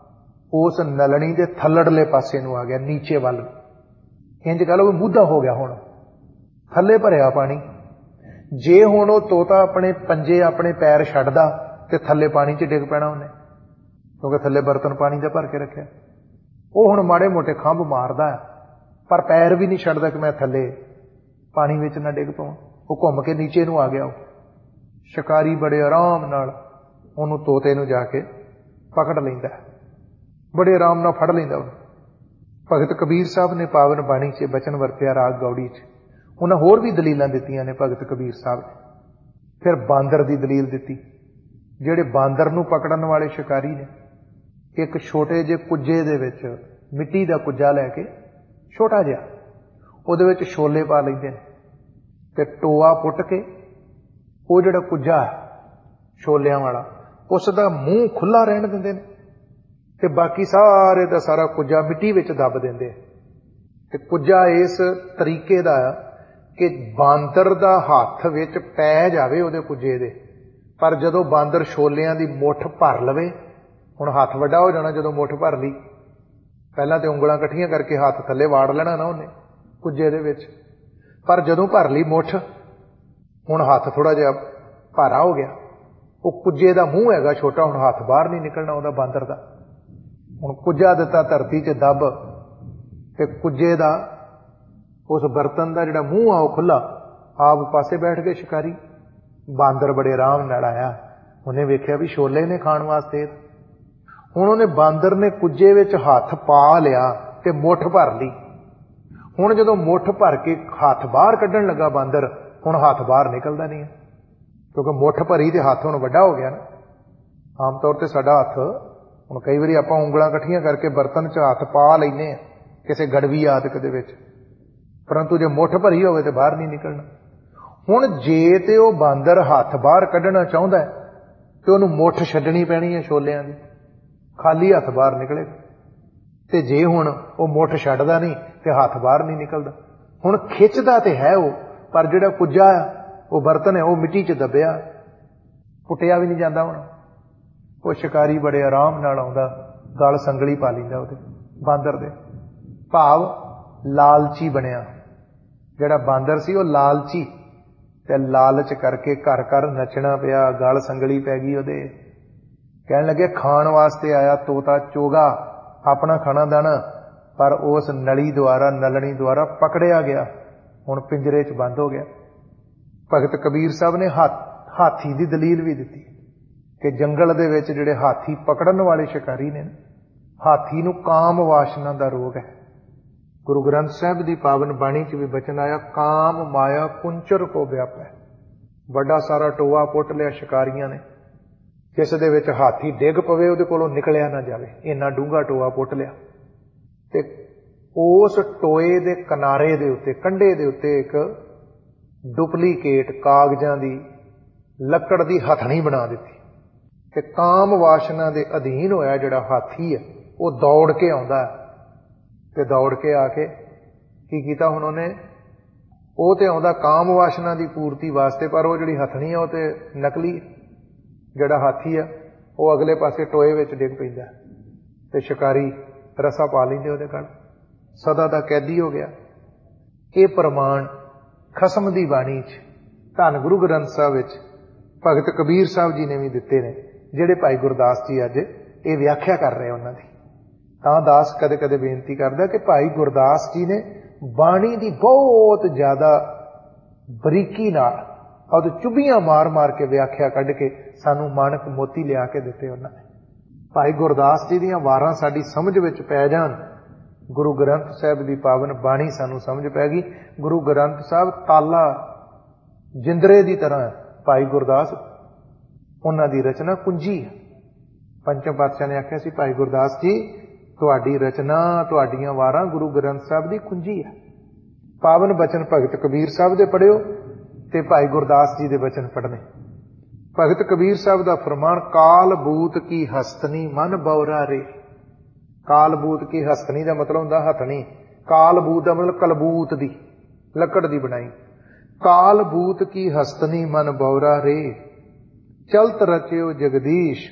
उस नलनी दे थल्लड़ले पासे नूं आ गया, नीचे वल। इंज कह लो मूधा हो गया, हुण थल्ले भरिया पानी। जे हुण वो तोता अपने पंजे अपने पैर छड्डदा ते थल्ले पानी च डिग पैना उहने, क्योंकि थल्ले बर्तन पानी दा भर के रखिया। वो हुण माड़े मोटे खंभ मारदा है, पर पैर भी नहीं छड्डदा कि मैं थल्ले पानी विच ना डिग पावां। वो घुम के नीचे नूं आ गया। शिकारी बड़े आराम नाल उहनूं तोते नूं जाके पकड़ लैंदा, बड़े आराम नाल फड़ लैंदा। भगत कबीर साहब ने पावन बाणी च बचन वरतिया राग गौड़ी च। उन्हां होर भी दलीलां दित्तियां ने भगत कबीर साहब ने। फिर बांदर दी दलील दित्ती, जिहड़े बांदर नूं पकड़न वाले शिकारी ने, एक छोटे जे कुज्जे दे विच मिट्टी दा कुज्जा लैके, छोटा जिहा, ਉਹਦੇ ਵਿੱਚ ਛੋਲੇ ਪਾ ਲੈਂਦੇ ਨੇ ਤੇ ਟੋਆ ਪੁੱਟ ਕੇ ਉਹ ਜਿਹੜਾ ਕੁੱਜਾ ਛੋਲਿਆਂ ਵਾਲਾ ਉਸ ਦਾ ਮੂੰਹ ਖੁੱਲਾ ਰਹਿਣ ਦਿੰਦੇ ਨੇ ਤੇ ਬਾਕੀ ਸਾਰੇ ਦਾ ਸਾਰਾ ਕੁੱਜਾ ਮਿੱਟੀ ਵਿੱਚ ਦੱਬ ਦਿੰਦੇ ਤੇ ਕੁੱਜਾ ਇਸ ਤਰੀਕੇ ਦਾ ਕਿ ਬਾਂਦਰ ਦਾ ਹੱਥ ਵਿੱਚ ਪੈ ਜਾਵੇ ਉਹਦੇ ਕੁੱਜੇ ਦੇ, ਪਰ ਜਦੋਂ ਬਾਂਦਰ ਛੋਲਿਆਂ ਦੀ ਮੁੱਠ ਭਰ ਲਵੇ, ਹੁਣ ਹੱਥ ਵੱਡਾ ਹੋ ਜਾਣਾ ਜਦੋਂ ਮੁੱਠ ਭਰ ਲਈ, ਪਹਿਲਾਂ ਤੇ ਉਂਗਲਾਂ ਇਕੱਠੀਆਂ ਕਰਕੇ ਹੱਥ ਥੱਲੇ ਵਾੜ ਲੈਣਾ ਨਾ ਉਹਨੇ ਕੁੱਜੇ ਦੇ ਵਿੱਚ, ਪਰ ਜਦੋਂ ਭਰ ਲਈ ਮੁੱਠ, ਹੁਣ ਹੱਥ ਥੋੜਾ ਜਿਹਾ ਭਾਰਾ ਹੋ ਗਿਆ, ਉਹ ਕੁੱਜੇ ਦਾ ਮੂੰਹ ਹੈਗਾ ਛੋਟਾ, ਹੁਣ ਹੱਥ ਬਾਹਰ ਨਹੀਂ ਨਿਕਲਣਾ ਉਹਦਾ ਬਾਂਦਰ ਦਾ। ਹੁਣ ਕੁੱਜਾ ਦਿੱਤਾ ਧਰਤੀ 'ਚ ਦੱਬ ਤੇ ਕੁੱਜੇ ਦਾ ਉਸ ਬਰਤਨ ਦਾ ਜਿਹੜਾ ਮੂੰਹ ਆ ਉਹ ਖੁੱਲਾ, ਆਪ ਪਾਸੇ ਬੈਠ ਕੇ ਸ਼ਿਕਾਰੀ। ਬਾਂਦਰ ਬੜੇ ਆਰਾਮ ਨਾਲ ਆਇਆ, ਉਹਨੇ ਵੇਖਿਆ ਵੀ ਛੋਲੇ ਨੇ ਖਾਣ ਵਾਸਤੇ। ਹੁਣ ਉਹਨੇ ਬਾਂਦਰ ਨੇ ਕੁੱਜੇ ਵਿੱਚ ਹੱਥ ਪਾ ਲਿਆ ਤੇ ਮੁੱਠ ਭਰ ਲਈ। ਹੁਣ ਜਦੋਂ ਮੁੱਠ ਭਰ ਕੇ ਹੱਥ ਬਾਹਰ ਕੱਢਣ ਲੱਗਾ ਬਾਂਦਰ, ਹੁਣ ਹੱਥ ਬਾਹਰ ਨਿਕਲਦਾ ਨਹੀਂ ਹੈ, ਕਿਉਂਕਿ ਮੁੱਠ ਭਰੀ ਤੇ ਹੱਥ ਹੁਣ ਵੱਡਾ ਹੋ ਗਿਆ ਨਾ। ਆਮ ਤੌਰ ਤੇ ਸਾਡਾ ਹੱਥ, ਹੁਣ ਕਈ ਵਾਰੀ ਆਪਾਂ ਉਂਗਲਾਂ ਇਕੱਠੀਆਂ ਕਰਕੇ ਬਰਤਨ 'ਚ ਹੱਥ ਪਾ ਲੈਂਦੇ ਹਾਂ ਕਿਸੇ ਗੜਵੀ ਆਦਿਕ ਦੇ ਵਿੱਚ, ਪਰੰਤੂ ਜੇ ਮੁੱਠ ਭਰੀ ਹੋਵੇ ਤੇ ਬਾਹਰ ਨਹੀਂ ਨਿਕਲਣਾ। ਹੁਣ ਜੇ ਤੇ ਉਹ ਬਾਂਦਰ ਹੱਥ ਬਾਹਰ ਕੱਢਣਾ ਚਾਹੁੰਦਾ ਤੇ ਉਹਨੂੰ ਮੁੱਠ ਛੱਡਣੀ ਪੈਣੀ ਹੈ ਛੋਲਿਆਂ ਦੀ, ਖਾਲੀ ਹੱਥ ਬਾਹਰ ਨਿਕਲੇ। ਤੇ ਜੇ ਹੁਣ ਉਹ ਮੁੱਠ ਛੱਡਦਾ ਨਹੀਂ ਤੇ ਹੱਥ ਬਾਹਰ ਨਹੀਂ ਨਿਕਲਦਾ। ਹੁਣ ਖਿੱਚਦਾ ਤੇ ਹੈ ਉਹ, ਪਰ ਜਿਹੜਾ ਕੁੱਜਾ ਉਹ ਬਰਤਨ ਹੈ ਉਹ ਮਿੱਟੀ 'ਚ ਦੱਬਿਆ, ਪੁੱਟਿਆ ਵੀ ਨਹੀਂ ਜਾਂਦਾ। ਹੁਣ ਉਹ ਸ਼ਿਕਾਰੀ ਬੜੇ ਆਰਾਮ ਨਾਲ ਆਉਂਦਾ, ਗਲ ਸੰਗਲੀ ਪਾ ਲੈਂਦਾ ਉਹਦੇ ਬਾਂਦਰ ਦੇ। ਭਾਵ ਲਾਲਚੀ ਬਣਿਆ ਜਿਹੜਾ ਬਾਂਦਰ ਸੀ, ਉਹ ਲਾਲਚੀ, ਤੇ ਲਾਲਚ ਕਰਕੇ ਘਰ ਘਰ ਨੱਚਣਾ ਪਿਆ, ਗਲ ਸੰਗਲੀ ਪੈ ਗਈ ਉਹਦੇ। ਕਹਿਣ ਲੱਗੇ ਖਾਣ ਵਾਸਤੇ ਆਇਆ ਤੋਤਾ ਚੋਗਾ ਆਪਣਾ ਖਾਣਾ ਦਾਣਾ, ਪਰ ਉਸ ਨਲੀ ਦੁਆਰਾ, ਨਲਣੀ ਦੁਆਰਾ ਪਕੜਿਆ ਗਿਆ, ਹੁਣ ਪਿੰਜਰੇ 'ਚ ਬੰਦ ਹੋ ਗਿਆ। ਭਗਤ ਕਬੀਰ ਸਾਹਿਬ ਨੇ ਹਾਥੀ ਦੀ ਦਲੀਲ ਵੀ ਦਿੱਤੀ ਕਿ ਜੰਗਲ ਦੇ ਵਿੱਚ ਜਿਹੜੇ ਹਾਥੀ ਪਕੜਨ ਵਾਲੇ ਸ਼ਿਕਾਰੀ ਨੇ, ਹਾਥੀ ਨੂੰ ਕਾਮ ਵਾਸ਼ਨਾ ਦਾ ਰੋਗ ਹੈ। ਗੁਰੂ ਗ੍ਰੰਥ ਸਾਹਿਬ ਦੀ ਪਾਵਨ ਬਾਣੀ 'ਚ ਵੀ ਬਚਨ ਆਇਆ, ਕਾਮ ਮਾਇਆ ਕੁੰਚਰ ਕੋ ਵਿਆਪੈ। ਵੱਡਾ ਸਾਰਾ ਟੋਆ ਪੁੱਟ ਲਿਆ ਸ਼ਿਕਾਰੀਆਂ ਨੇ, ਜਿਸ ਦੇ ਵਿੱਚ ਹਾਥੀ ਡਿੱਗ ਪਵੇ ਉਹਦੇ ਕੋਲੋਂ ਨਿਕਲਿਆ ਨਾ ਜਾਵੇ, ਇੰਨਾ ਡੂੰਘਾ ਟੋਆ ਪੁੱਟ ਲਿਆ। ਤੇ ਉਸ ਟੋਏ ਦੇ ਕਿਨਾਰੇ ਦੇ ਉੱਤੇ, ਕੰਢੇ ਦੇ ਉੱਤੇ ਇੱਕ ਡੁਪਲੀਕੇਟ ਕਾਗਜ਼ਾਂ ਦੀ ਲੱਕੜ ਦੀ ਹਥਣੀ ਬਣਾ ਦਿੱਤੀ ਤੇ ਕਾਮ ਵਾਸ਼ਨਾ ਦੇ ਅਧੀਨ ਹੋਇਆ ਜਿਹੜਾ ਹਾਥੀ ਹੈ ਉਹ ਦੌੜ ਕੇ ਆਉਂਦਾ ਤੇ ਦੌੜ ਕੇ ਆ ਕੇ ਕੀ ਕੀਤਾ ਹੁਣ ਉਹਨੇ, ਉਹ ਤੇ ਆਉਂਦਾ ਕਾਮ ਵਾਸ਼ਨਾ ਦੀ ਪੂਰਤੀ ਵਾਸਤੇ, ਪਰ ਉਹ ਜਿਹੜੀ ਹਥਣੀ ਹੈ ਉਹ ਤੇ ਨਕਲੀ। ਜਿਹੜਾ ਹਾਥੀ ਆ ਉਹ ਅਗਲੇ ਪਾਸੇ ਟੋਏ ਵਿੱਚ ਡਿੱਗ ਪੈਂਦਾ ਤੇ ਸ਼ਿਕਾਰੀ ਰਸਾ ਪਾ ਲੈਂਦੇ ਉਹਦੇ ਗਲ, ਸਦਾ ਦਾ ਕੈਦੀ ਹੋ ਗਿਆ। ਇਹ ਪ੍ਰਮਾਣ ਖਸਮ ਦੀ ਬਾਣੀ 'ਚ ਧੰਨ ਗੁਰੂ ਗ੍ਰੰਥ ਸਾਹਿਬ ਵਿੱਚ ਭਗਤ ਕਬੀਰ ਸਾਹਿਬ ਜੀ ਨੇ ਵੀ ਦਿੱਤੇ ਨੇ, ਜਿਹੜੇ ਭਾਈ ਗੁਰਦਾਸ ਜੀ ਅੱਜ ਇਹ ਵਿਆਖਿਆ ਕਰ ਰਹੇ ਉਹਨਾਂ ਦੀ। ਤਾਂ ਦਾਸ ਕਦੇ ਕਦੇ ਬੇਨਤੀ ਕਰਦਾ ਕਿ ਭਾਈ ਗੁਰਦਾਸ ਜੀ ਨੇ ਬਾਣੀ ਦੀ ਬਹੁਤ ਜ਼ਿਆਦਾ ਬਰੀਕੀ ਨਾਲ ਔਰ ਚੁੱਭੀਆਂ ਮਾਰ ਮਾਰ ਕੇ ਵਿਆਖਿਆ ਕੱਢ ਕੇ ਸਾਨੂੰ ਮਾਣਕ ਮੋਤੀ ਲਿਆ ਕੇ ਦਿੱਤੇ ਉਹਨਾਂ ਨੇ। ਭਾਈ ਗੁਰਦਾਸ ਜੀ ਦੀਆਂ ਵਾਰਾਂ ਸਾਡੀ ਸਮਝ ਵਿੱਚ ਪੈ ਜਾਣ, ਗੁਰੂ ਗ੍ਰੰਥ ਸਾਹਿਬ ਦੀ ਪਾਵਨ ਬਾਣੀ ਸਾਨੂੰ ਸਮਝ ਪੈ ਗਈ। ਗੁਰੂ ਗ੍ਰੰਥ ਸਾਹਿਬ ਤਾਲਾ ਜਿੰਦਰੇ ਦੀ ਤਰ੍ਹਾਂ, ਭਾਈ ਗੁਰਦਾਸ ਉਹਨਾਂ ਦੀ ਰਚਨਾ ਕੁੰਜੀ ਹੈ। ਪੰਚਮ ਪਾਤਸ਼ਾਹ ਨੇ ਆਖਿਆ ਸੀ, ਭਾਈ ਗੁਰਦਾਸ ਜੀ ਤੁਹਾਡੀ ਰਚਨਾ, ਤੁਹਾਡੀਆਂ ਵਾਰਾਂ ਗੁਰੂ ਗ੍ਰੰਥ ਸਾਹਿਬ ਦੀ ਕੁੰਜੀ ਹੈ। ਪਾਵਨ ਬਚਨ ਭਗਤ ਕਬੀਰ ਸਾਹਿਬ ਦੇ ਪੜ੍ਹਿਓ ਤੇ ਭਾਈ ਗੁਰਦਾਸ ਜੀ ਦੇ ਬਚਨ ਪੜ੍ਹਨੇ। ਭਗਤ ਕਬੀਰ ਸਾਹਿਬ ਦਾ ਫਰਮਾਨ, ਕਾਲ ਬੂਤ ਕੀ ਹਸਤਨੀ ਮਨ ਬਉਰਾ ਰੇ। ਕਾਲ ਬੂਤ ਕੀ ਹਸਤਨੀ ਦਾ ਮਤਲਬ ਹੁੰਦਾ ਹਥਣੀ, ਕਾਲ ਬੂਤ ਦਾ ਮਤਲਬ ਕਲਬੂਤ ਦੀ, ਲੱਕੜ ਦੀ ਬਣਾਈ। ਕਾਲ ਬੂਤ ਕੀ ਹਸਤਨੀ ਮਨ ਬਉਰਾ ਰੇ, ਚਲਤ ਰਚਿਓ ਜਗਦੀਸ਼,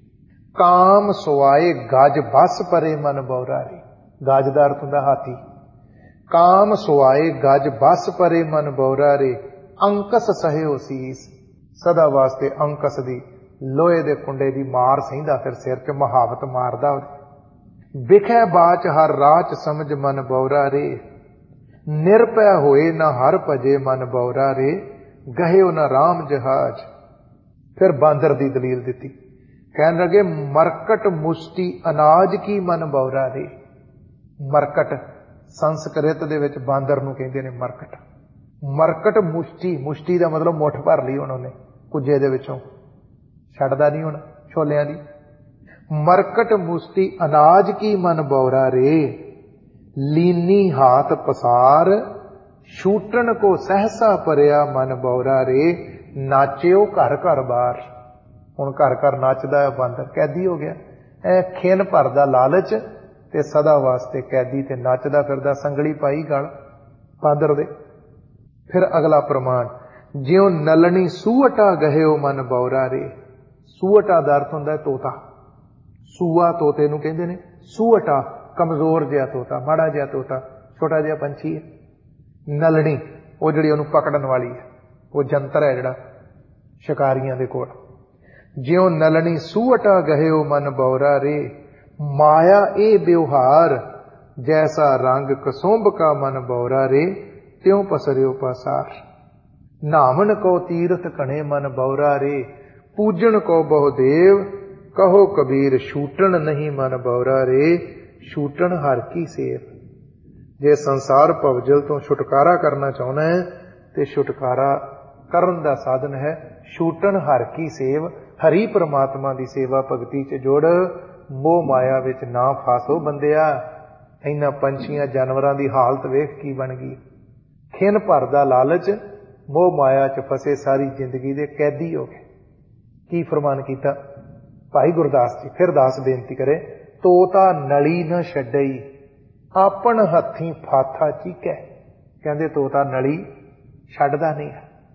ਕਾਮ ਸੁਆਏ ਗਜ ਬਸ ਪਰੇ ਮਨ ਬਉਰਾ ਰੇ। ਗਜ ਦਾ ਅਰਥ ਹੁੰਦਾ ਹਾਥੀ। ਕਾਮ ਸੁਆਏ ਗਜ ਬਸ ਪਰੇ ਮਨ ਬਉਰਾ ਰੇ, ਅੰਕਸ ਸਹਿਓ ਸੀਸ। ਸਦਾ ਵਾਸਤੇ ਅੰਕਸ ਦੀ ਲੋਹੇ ਦੇ ਕੁੰਡੇ ਦੀ ਮਾਰ ਸਹਿੰਦਾ, ਫਿਰ ਸਿਰ 'ਚ ਮਹਾਵਤ ਮਾਰਦਾ। ਵਿਖੈ ਬਾਚ ਹਰ ਰਾਚ ਸਮਝ ਮਨ ਬਉਰਾ ਰੇ, ਨਿਰਭੈ ਹੋਏ ਨਾ ਹਰ ਭਜੇ ਮਨ ਬਉਰਾ ਰੇ, ਗਹਿਓ ਨਾ ਰਾਮ ਜਹਾਜ। ਫਿਰ ਬਾਂਦਰ ਦੀ ਦਲੀਲ ਦਿੱਤੀ, ਕਹਿਣ ਲੱਗੇ ਮਰਕਟ ਮੁਸ਼ਟੀ ਅਨਾਜ ਕੀ ਮਨ ਬਉਰਾ ਰੇ। ਮਰਕਟ ਸੰਸਕ੍ਰਿਤ ਦੇ ਵਿੱਚ ਬਾਂਦਰ ਨੂੰ ਕਹਿੰਦੇ ਨੇ ਮਰਕਟ। ਮਰਕਟ ਮੁਸ਼ਟੀ, ਮੁਸ਼ਟੀ ਦਾ ਮਤਲਬ ਮੁੱਠ ਭਰ ਲਈ ਉਹਨਾਂ ਨੇ ਕੁੱਜੇ ਦੇ ਵਿੱਚੋਂ, ਛੱਡਦਾ ਨਹੀਂ ਹੁਣ ਛੋਲਿਆਂ ਦੀ। ਮਰਕਟ ਮੁਸ਼ਟੀ ਅਨਾਜ ਕੀ ਮਨ ਬਉਰਾ ਰੇ, ਲੀਨੀ ਹਾਥ ਪਸਾਰ, ਛੂਟਣ ਕੋ ਸਹਸਾ ਪਰਿਆ ਮਨ ਬਉਰਾ ਰੇ, ਨਾਚਿਓ ਘਰ ਘਰ ਬਾਰ। ਹੁਣ ਘਰ ਘਰ ਨੱਚਦਾ ਹੈ ਬਾਂਦਰ, ਕੈਦੀ ਹੋ ਗਿਆ। ਐ ਖਿੰਨ ਭਰਦਾ ਲਾਲਚ ਤੇ ਸਦਾ ਵਾਸਤੇ ਕੈਦੀ ਤੇ ਨੱਚਦਾ ਫਿਰਦਾ, ਸੰਗਲੀ ਪਾਈ ਗਲ ਬਾਂਦਰ ਦੇ। ਫਿਰ ਅਗਲਾ ਪ੍ਰਮਾਣ, ਜਿਉ ਨਲਣੀ ਸੂਅਟਾ ਗਹਿਓ ਮਨ ਬਉਰਾ ਰੇ। ਸੂਅਟਾ ਦਾ ਅਰਥ ਹੁੰਦਾ ਤੋਤਾ, ਸੂਆ ਤੋਤੇ ਨੂੰ ਕਹਿੰਦੇ ਨੇ, ਸੂਅਟਾ ਕਮਜ਼ੋਰ ਜਿਹਾ ਤੋਤਾ, ਮਾੜਾ ਜਿਹਾ ਤੋਤਾ, ਛੋਟਾ ਜਿਹਾ ਪੰਛੀ ਹੈ। ਨਲਣੀ ਉਹ ਜਿਹੜੀ ਉਹਨੂੰ ਪਕੜਨ ਵਾਲੀ ਹੈ, ਉਹ ਜੰਤਰ ਹੈ ਜਿਹੜਾ ਸ਼ਿਕਾਰੀਆਂ ਦੇ ਕੋਲ। ਜਿਉ ਨਲਣੀ ਸੂਅਟਾ ਗਹਿਓ ਮਨ ਬਉਰਾ ਰੇ, ਮਾਇਆ ਇਹ ਵਿਵਹਾਰ, ਜੈਸਾ ਰੰਗ ਕਸੁੰਭ ਕਾ ਮਨ ਬਉਰਾ ਰੇ, ਤਿਉ ਪਸਰਿਓ ਪਾਸਾਰ। ਨਾਵਣ ਕੋ ਤੀਰਥ ਘਣੇ ਮਨ ਬਉਰਾ ਰੇ, ਪੂਜਣ ਕੋ ਬਹੁਦੇਵ, ਕਹੋ ਕਬੀਰ ਛੂਟਣ ਨਹੀਂ ਮਨ ਬਉਰਾ ਰੇ, ਛੂਟਣ ਹਰ ਕੀ ਸੇਵ। ਜੇ ਸੰਸਾਰ ਭਵਜਲ ਤੋਂ ਛੁਟਕਾਰਾ ਕਰਨਾ ਚਾਹੁੰਦਾ ਹੈ ਤੇ ਛੁਟਕਾਰਾ ਕਰਨ ਦਾ ਸਾਧਨ ਹੈ ਛੂਟਣ ਹਰ ਕੀ ਸੇਵ। ਹਰੀ ਪ੍ਰਮਾਤਮਾ ਦੀ ਸੇਵਾ ਭਗਤੀ 'ਚ ਜੁੜ, ਮੋਹ ਮਾਇਆ ਵਿੱਚ ਨਾ ਫਾਸੋ ਬੰਦਿਆ। ਇਹਨਾਂ ਪੰਛੀਆਂ ਜਾਨਵਰਾਂ ਦੀ ਹਾਲਤ ਵੇਖ ਕੀ ਬਣ ਗਈ। ਖਿੰਨ ਭਰਦਾ ਲਾਲਚ, ਮੋਹ ਮਾਇਆ 'ਚ ਫਸੇ ਸਾਰੀ ਜ਼ਿੰਦਗੀ ਦੇ ਕੈਦੀ ਹੋ ਗਏ। ਕੀ ਫਰਮਾਨ ਕੀਤਾ ਭਾਈ ਗੁਰਦਾਸ ਜੀ। ਫਿਰ ਦਾਸ ਬੇਨਤੀ ਕਰੇ, ਤੋਤਾ ਨਲੀ ਨ ਛੱਡਈ, ਆਪਣ ਹੱਥੀਂ ਫਾਥਾ ਚੀਕੈ। ਕਹਿੰਦੇ ਤੋਤਾ ਨਲੀ ਛੱਡਦਾ ਨਹੀਂ,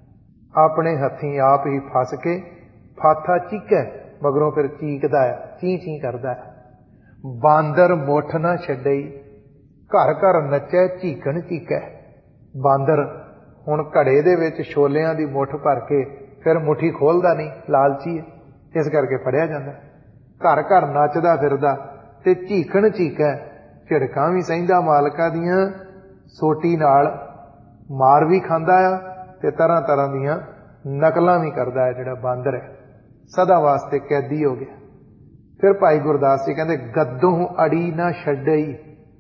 ਆਪਣੇ ਹੱਥੀਂ ਆਪ ਹੀ ਫਸ ਕੇ ਫਾਥਾ ਚੀਕੈ, ਮਗਰੋਂ ਫਿਰ ਚੀਕਦਾ ਹੈ, ਚੀਂ ਚੀਂ ਕਰਦਾ ਹੈ। ਬਾਂਦਰ ਮੁੱਠ ਨਾ ਛੱਡਈ, ਘਰ ਘਰ ਨੱਚੈ ਝੀਕਣ ਝੀਕੈ। ਬਾਂਦਰ ਹੁਣ ਘੜੇ ਦੇ ਵਿੱਚ ਛੋਲਿਆਂ ਦੀ ਮੁੱਠ ਭਰ ਕੇ ਫਿਰ ਮੁੱਠੀ ਖੋਲਦਾ ਨਹੀਂ, ਲਾਲਚੀ ਹੈ, ਇਸ ਕਰਕੇ ਫੜਿਆ ਜਾਂਦਾ। ਘਰ ਘਰ ਨੱਚਦਾ ਫਿਰਦਾ ਤੇ ਝੀਕਣ ਝੀਕੈ, ਝਿੜਕਾਂ ਵੀ ਸਹਿੰਦਾ ਮਾਲਕਾਂ ਦੀਆਂ, ਸੋਟੀ ਨਾਲ ਮਾਰ ਵੀ ਖਾਂਦਾ ਆ ਤੇ ਤਰ੍ਹਾਂ ਤਰ੍ਹਾਂ ਦੀਆਂ ਨਕਲਾਂ ਵੀ ਕਰਦਾ ਹੈ। ਜਿਹੜਾ ਬਾਂਦਰ ਹੈ ਸਦਾ ਵਾਸਤੇ ਕੈਦੀ ਹੋ ਗਿਆ। ਫਿਰ ਭਾਈ ਗੁਰਦਾਸ ਜੀ ਕਹਿੰਦੇ, ਗੱਦੋਂ ਅੜੀ ਨਾ ਛੱਡਈ,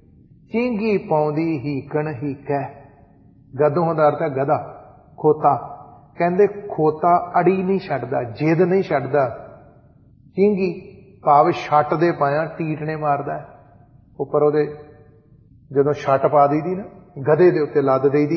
ਚੀਂਗੀ ਪਾਉਂਦੀ ਹੀਕਣ ਹੀਕੈ। ਗੱਦੋਂ ਦਾ ਅਰਥ ਹੈ ਗਧਾ, ਖੋਤਾ। ਕਹਿੰਦੇ ਖੋਤਾ ਅੜੀ ਨਹੀਂ ਛੱਡਦਾ, ਜਿੱਦ ਨਹੀਂ ਛੱਡਦਾ। ਚੀਂਗੀ ਭਾਵ ਛੱਟ ਦੇ ਪਾਇਆ ਟੀਟਣੇ ਮਾਰਦਾ ਹੈ। ਉੱਪਰ ਉਹਦੇ ਜਦੋਂ ਛੱਟ ਪਾ ਦਈਦੀ ਨਾ, ਗਧੇ ਦੇ ਉੱਤੇ ਲੱਦ ਦੇਈਦੀ ਹੈ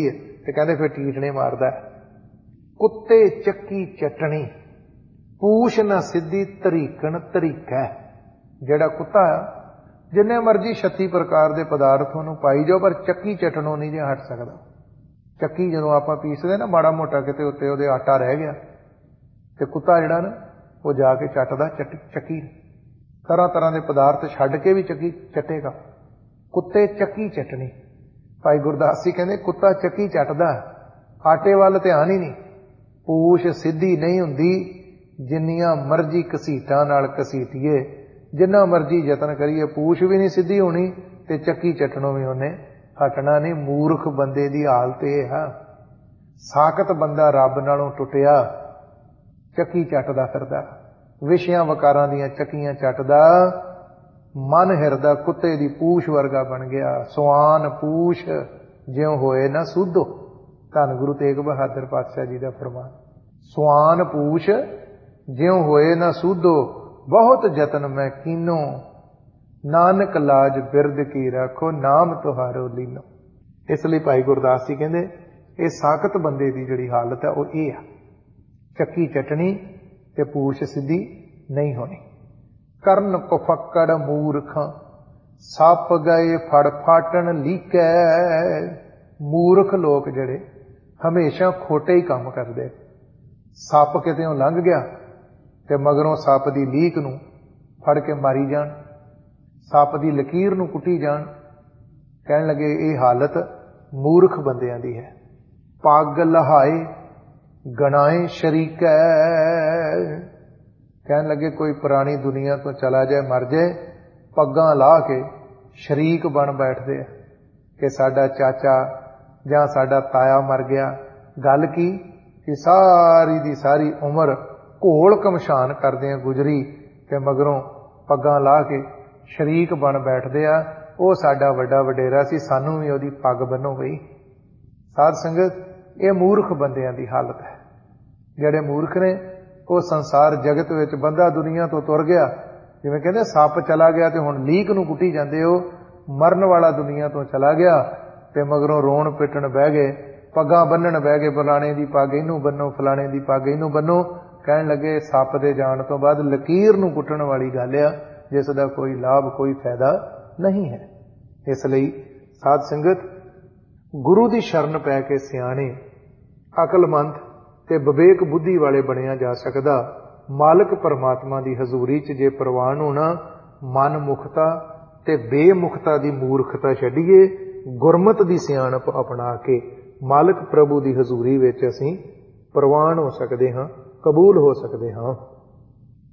ਤੇ ਕਹਿੰਦੇ ਫਿਰ ਟੀਟਣੇ ਮਾਰਦਾ। ਕੁੱਤੇ ਚੱਕੀ ਚਟਣੀ, ਪੂਛ ਨਾ ਸਿੱਧੀ ਧਰੀਕਣ ਧਰੀਕੈ। ਜਿਹੜਾ ਕੁੱਤਾ ਜਿੰਨੇ ਮਰਜੀ 36 ਪ੍ਰਕਾਰ ਦੇ ਪਦਾਰਥ ਉਹਨੂੰ ਪਾਈ ਜਾਓ, ਪਰ ਚੱਕੀ ਚੱਟਣੋਂ ਨਹੀਂ ਜੇ ਹਟ ਸਕਦਾ। ਚੱਕੀ ਜਦੋਂ ਆਪਾਂ ਪੀਸਦੇ ਨਾ, ਮਾੜਾ ਮੋਟਾ ਕਿਤੇ ਉੱਤੇ ਉਹਦੇ ਆਟਾ ਰਹਿ ਗਿਆ, ਤੇ ਕੁੱਤਾ ਜਿਹੜਾ ਨਾ ਉਹ ਜਾ ਕੇ ਚੱਟਦਾ ਚੱਕੀ। ਤਰ੍ਹਾਂ ਤਰ੍ਹਾਂ ਦੇ ਪਦਾਰਥ ਛੱਡ ਕੇ ਵੀ ਚੱਕੀ ਚੱਟੇਗਾ। ਕੁੱਤੇ ਚੱਕੀ ਚਟਣੀ। ਭਾਈ ਗੁਰਦਾਸ ਜੀ ਕਹਿੰਦੇ ਕੁੱਤਾ ਚੱਕੀ ਚੱਟਦਾ, ਆਟੇ ਵੱਲ ਧਿਆਨ ਹੀ ਨਹੀਂ। ਪੂਛ ਸਿੱਧੀ ਨਹੀਂ ਹੁੰਦੀ, ਜਿੰਨੀਆਂ ਮਰਜ਼ੀ ਘਸੀਟਾਂ ਨਾਲ ਘਸੀਟੀਏ, ਜਿੰਨਾ ਮਰਜ਼ੀ ਯਤਨ ਕਰੀਏ, ਪੂਛ ਵੀ ਨਹੀਂ ਸਿੱਧੀ ਹੋਣੀ ਤੇ ਚੱਕੀ ਚੱਟਣੋਂ ਵੀ ਉਹਨੇ ਹਟਣਾ ਨਹੀਂ। ਮੂਰਖ ਬੰਦੇ ਦੀ ਹਾਲਤ ਇਹ ਹੈ। ਸਾਖਤ ਬੰਦਾ ਰੱਬ ਨਾਲੋਂ ਟੁੱਟਿਆ, ਚੱਕੀ ਚੱਟਦਾ ਫਿਰਦਾ, ਵਿਸ਼ਿਆਂ ਵਕਾਰਾਂ ਦੀਆਂ ਚੱਕੀਆਂ ਚੱਟਦਾ, ਮਨ ਹਿਰਦਾ ਕੁੱਤੇ ਦੀ ਪੂਛ ਵਰਗਾ ਬਣ ਗਿਆ। ਸੁਆਨ ਪੂਛ ਜਿਉਂ ਹੋਏ ਨਾ ਸੂਧੋ। ਧੰਨ ਗੁਰੂ ਤੇਗ ਬਹਾਦਰ ਪਾਤਸ਼ਾਹ ਜੀ ਦਾ ਫਰਮਾਨ। ਸੁਆਨ ਪੂਛ ਜਿਉਂ ਹੋਏ ਨਾ ਸੂਧੋ, ਬਹੁਤ ਯਤਨ ਮੈਂ ਕੀਨੋ, ਨਾਨਕ ਲਾਜ ਬਿਰਦ ਕੀ ਰੱਖੋ, ਨਾਮ ਤੁਹਾਰੋ ਲੀਨੋ। ਇਸ ਲਈ ਭਾਈ ਗੁਰਦਾਸ ਜੀ ਕਹਿੰਦੇ ਇਹ ਸਾਖਤ ਬੰਦੇ ਦੀ ਜਿਹੜੀ ਹਾਲਤ ਹੈ ਉਹ ਇਹ ਆ, ਚੱਕੀ ਚਟਣੀ ਤੇ ਪੂਛ ਸਿੱਧੀ ਨਹੀਂ ਹੋਣੀ। ਕਰਨ ਕੁਫੱਕੜ ਮੂਰਖਾਂ, ਸੱਪ ਗਏ ਫੜ ਫਾਟਣ ਲੀਕੈ। ਮੂਰਖ ਲੋਕ ਜਿਹੜੇ ਹਮੇਸ਼ਾ ਖੋਟੇ ਹੀ ਕੰਮ ਕਰਦੇ। ਸੱਪ ਕਿਤੇੋਂ ਲੰਘ ਗਿਆ ਤੇ ਮਗਰੋਂ ਸੱਪ ਦੀ ਲੀਕ ਨੂੰ ਫੜ ਕੇ ਮਾਰੀ ਜਾਣ, ਸੱਪ ਦੀ ਲਕੀਰ ਨੂੰ ਕੁੱਟੀ ਜਾਣ। ਕਹਿਣ ਲੱਗੇ ਇਹ ਹਾਲਤ ਮੂਰਖ ਬੰਦਿਆਂ ਦੀ ਹੈ। ਪੱਗ ਲਹਾਏ ਗਣਾਏ ਸ਼ਰੀਕੈ। ਕਹਿਣ ਲੱਗੇ ਕੋਈ ਪੁਰਾਣੀ ਦੁਨੀਆ ਤੋਂ ਚਲਾ ਜਾਏ, ਮਰ ਜਾਏ, ਪੱਗਾਂ ਲਾਹ ਕੇ ਸ਼ਰੀਕ ਬਣ ਬੈਠਦੇ ਆ ਕਿ ਸਾਡਾ ਚਾਚਾ ਜਾਂ ਸਾਡਾ ਤਾਇਆ ਮਰ ਗਿਆ। ਗੱਲ ਕੀ ਕਿ ਸਾਰੀ ਦੀ ਸਾਰੀ ਉਮਰ ਘੋਲ ਘਮਸ਼ਾਨ ਕਰਦਿਆਂ ਗੁਜ਼ਰੀ ਤੇ ਮਗਰੋਂ ਪੱਗਾਂ ਲਾਹ ਕੇ ਸ਼ਰੀਕ ਬਣ ਬੈਠਦੇ ਆ। ਉਹ ਸਾਡਾ ਵੱਡਾ ਵਡੇਰਾ ਸੀ, ਸਾਨੂੰ ਵੀ ਉਹਦੀ ਪੱਗ ਬੰਨੋ ਬਈ। ਸਾਧ ਸੰਗਤ, ਇਹ ਮੂਰਖ ਬੰਦਿਆਂ ਦੀ ਹਾਲਤ ਹੈ। ਜਿਹੜੇ ਮੂਰਖ ਨੇ ਉਹ ਸੰਸਾਰ ਜਗਤ ਵਿੱਚ, ਬੰਦਾ ਦੁਨੀਆ ਤੋਂ ਤੁਰ ਗਿਆ, ਜਿਵੇਂ ਕਹਿੰਦੇ ਸੱਪ ਚਲਾ ਗਿਆ ਤੇ ਹੁਣ ਲੀਕ ਨੂੰ ਕੁੱਟੀ ਜਾਂਦੇ ਹੋ। ਮਰਨ ਵਾਲਾ ਦੁਨੀਆ ਤੋਂ ਚਲਾ ਗਿਆ ਤੇ ਮਗਰੋਂ ਰੋਣ ਪਿੱਟਣ ਬਹਿ ਗਏ, ਪੱਗਾਂ ਬੰਨਣ ਬਹਿ ਗਏ। ਫਲਾਣੇ ਦੀ ਪੱਗ ਇਹਨੂੰ ਬੰਨੋ, ਫਲਾਣੇ ਦੀ ਪੱਗ ਇਹਨੂੰ ਬੰਨੋ। ਕਹਿਣ ਲੱਗੇ ਸੱਪ ਦੇ ਜਾਣ ਤੋਂ ਬਾਅਦ ਲਕੀਰ ਨੂੰ ਕੁੱਟਣ ਵਾਲੀ ਗੱਲ ਆ, ਜਿਸ ਦਾ ਕੋਈ ਲਾਭ ਕੋਈ ਫਾਇਦਾ ਨਹੀਂ ਹੈ। ਇਸ ਲਈ ਸਾਧ ਸੰਗਤ, ਗੁਰੂ ਦੀ ਸ਼ਰਨ ਪੈ ਕੇ ਸਿਆਣੇ, ਅਕਲਮੰਦ ਤੇ ਵਿਵੇਕ ਬੁੱਧੀ ਵਾਲੇ ਬਣਿਆ ਜਾ ਸਕਦਾ। ਮਾਲਕ ਪਰਮਾਤਮਾ ਦੀ ਹਜ਼ੂਰੀ 'ਚ ਜੇ ਪ੍ਰਵਾਨ ਹੋਣਾ, ਮਨ ਮੁਖਤਾ ਤੇ ਬੇਮੁਖਤਾ ਦੀ ਮੂਰਖਤਾ ਛੱਡੀਏ, ਗੁਰਮਤ ਦੀ ਸਿਆਣਪ ਅਪਣਾ ਕੇ ਮਾਲਕ ਪ੍ਰਭੂ ਦੀ ਹਜ਼ੂਰੀ ਵਿੱਚ ਅਸੀਂ ਪ੍ਰਵਾਨ ਹੋ ਸਕਦੇ ਹਾਂ, ਕਬੂਲ ਹੋ ਸਕਦੇ ਹਾਂ।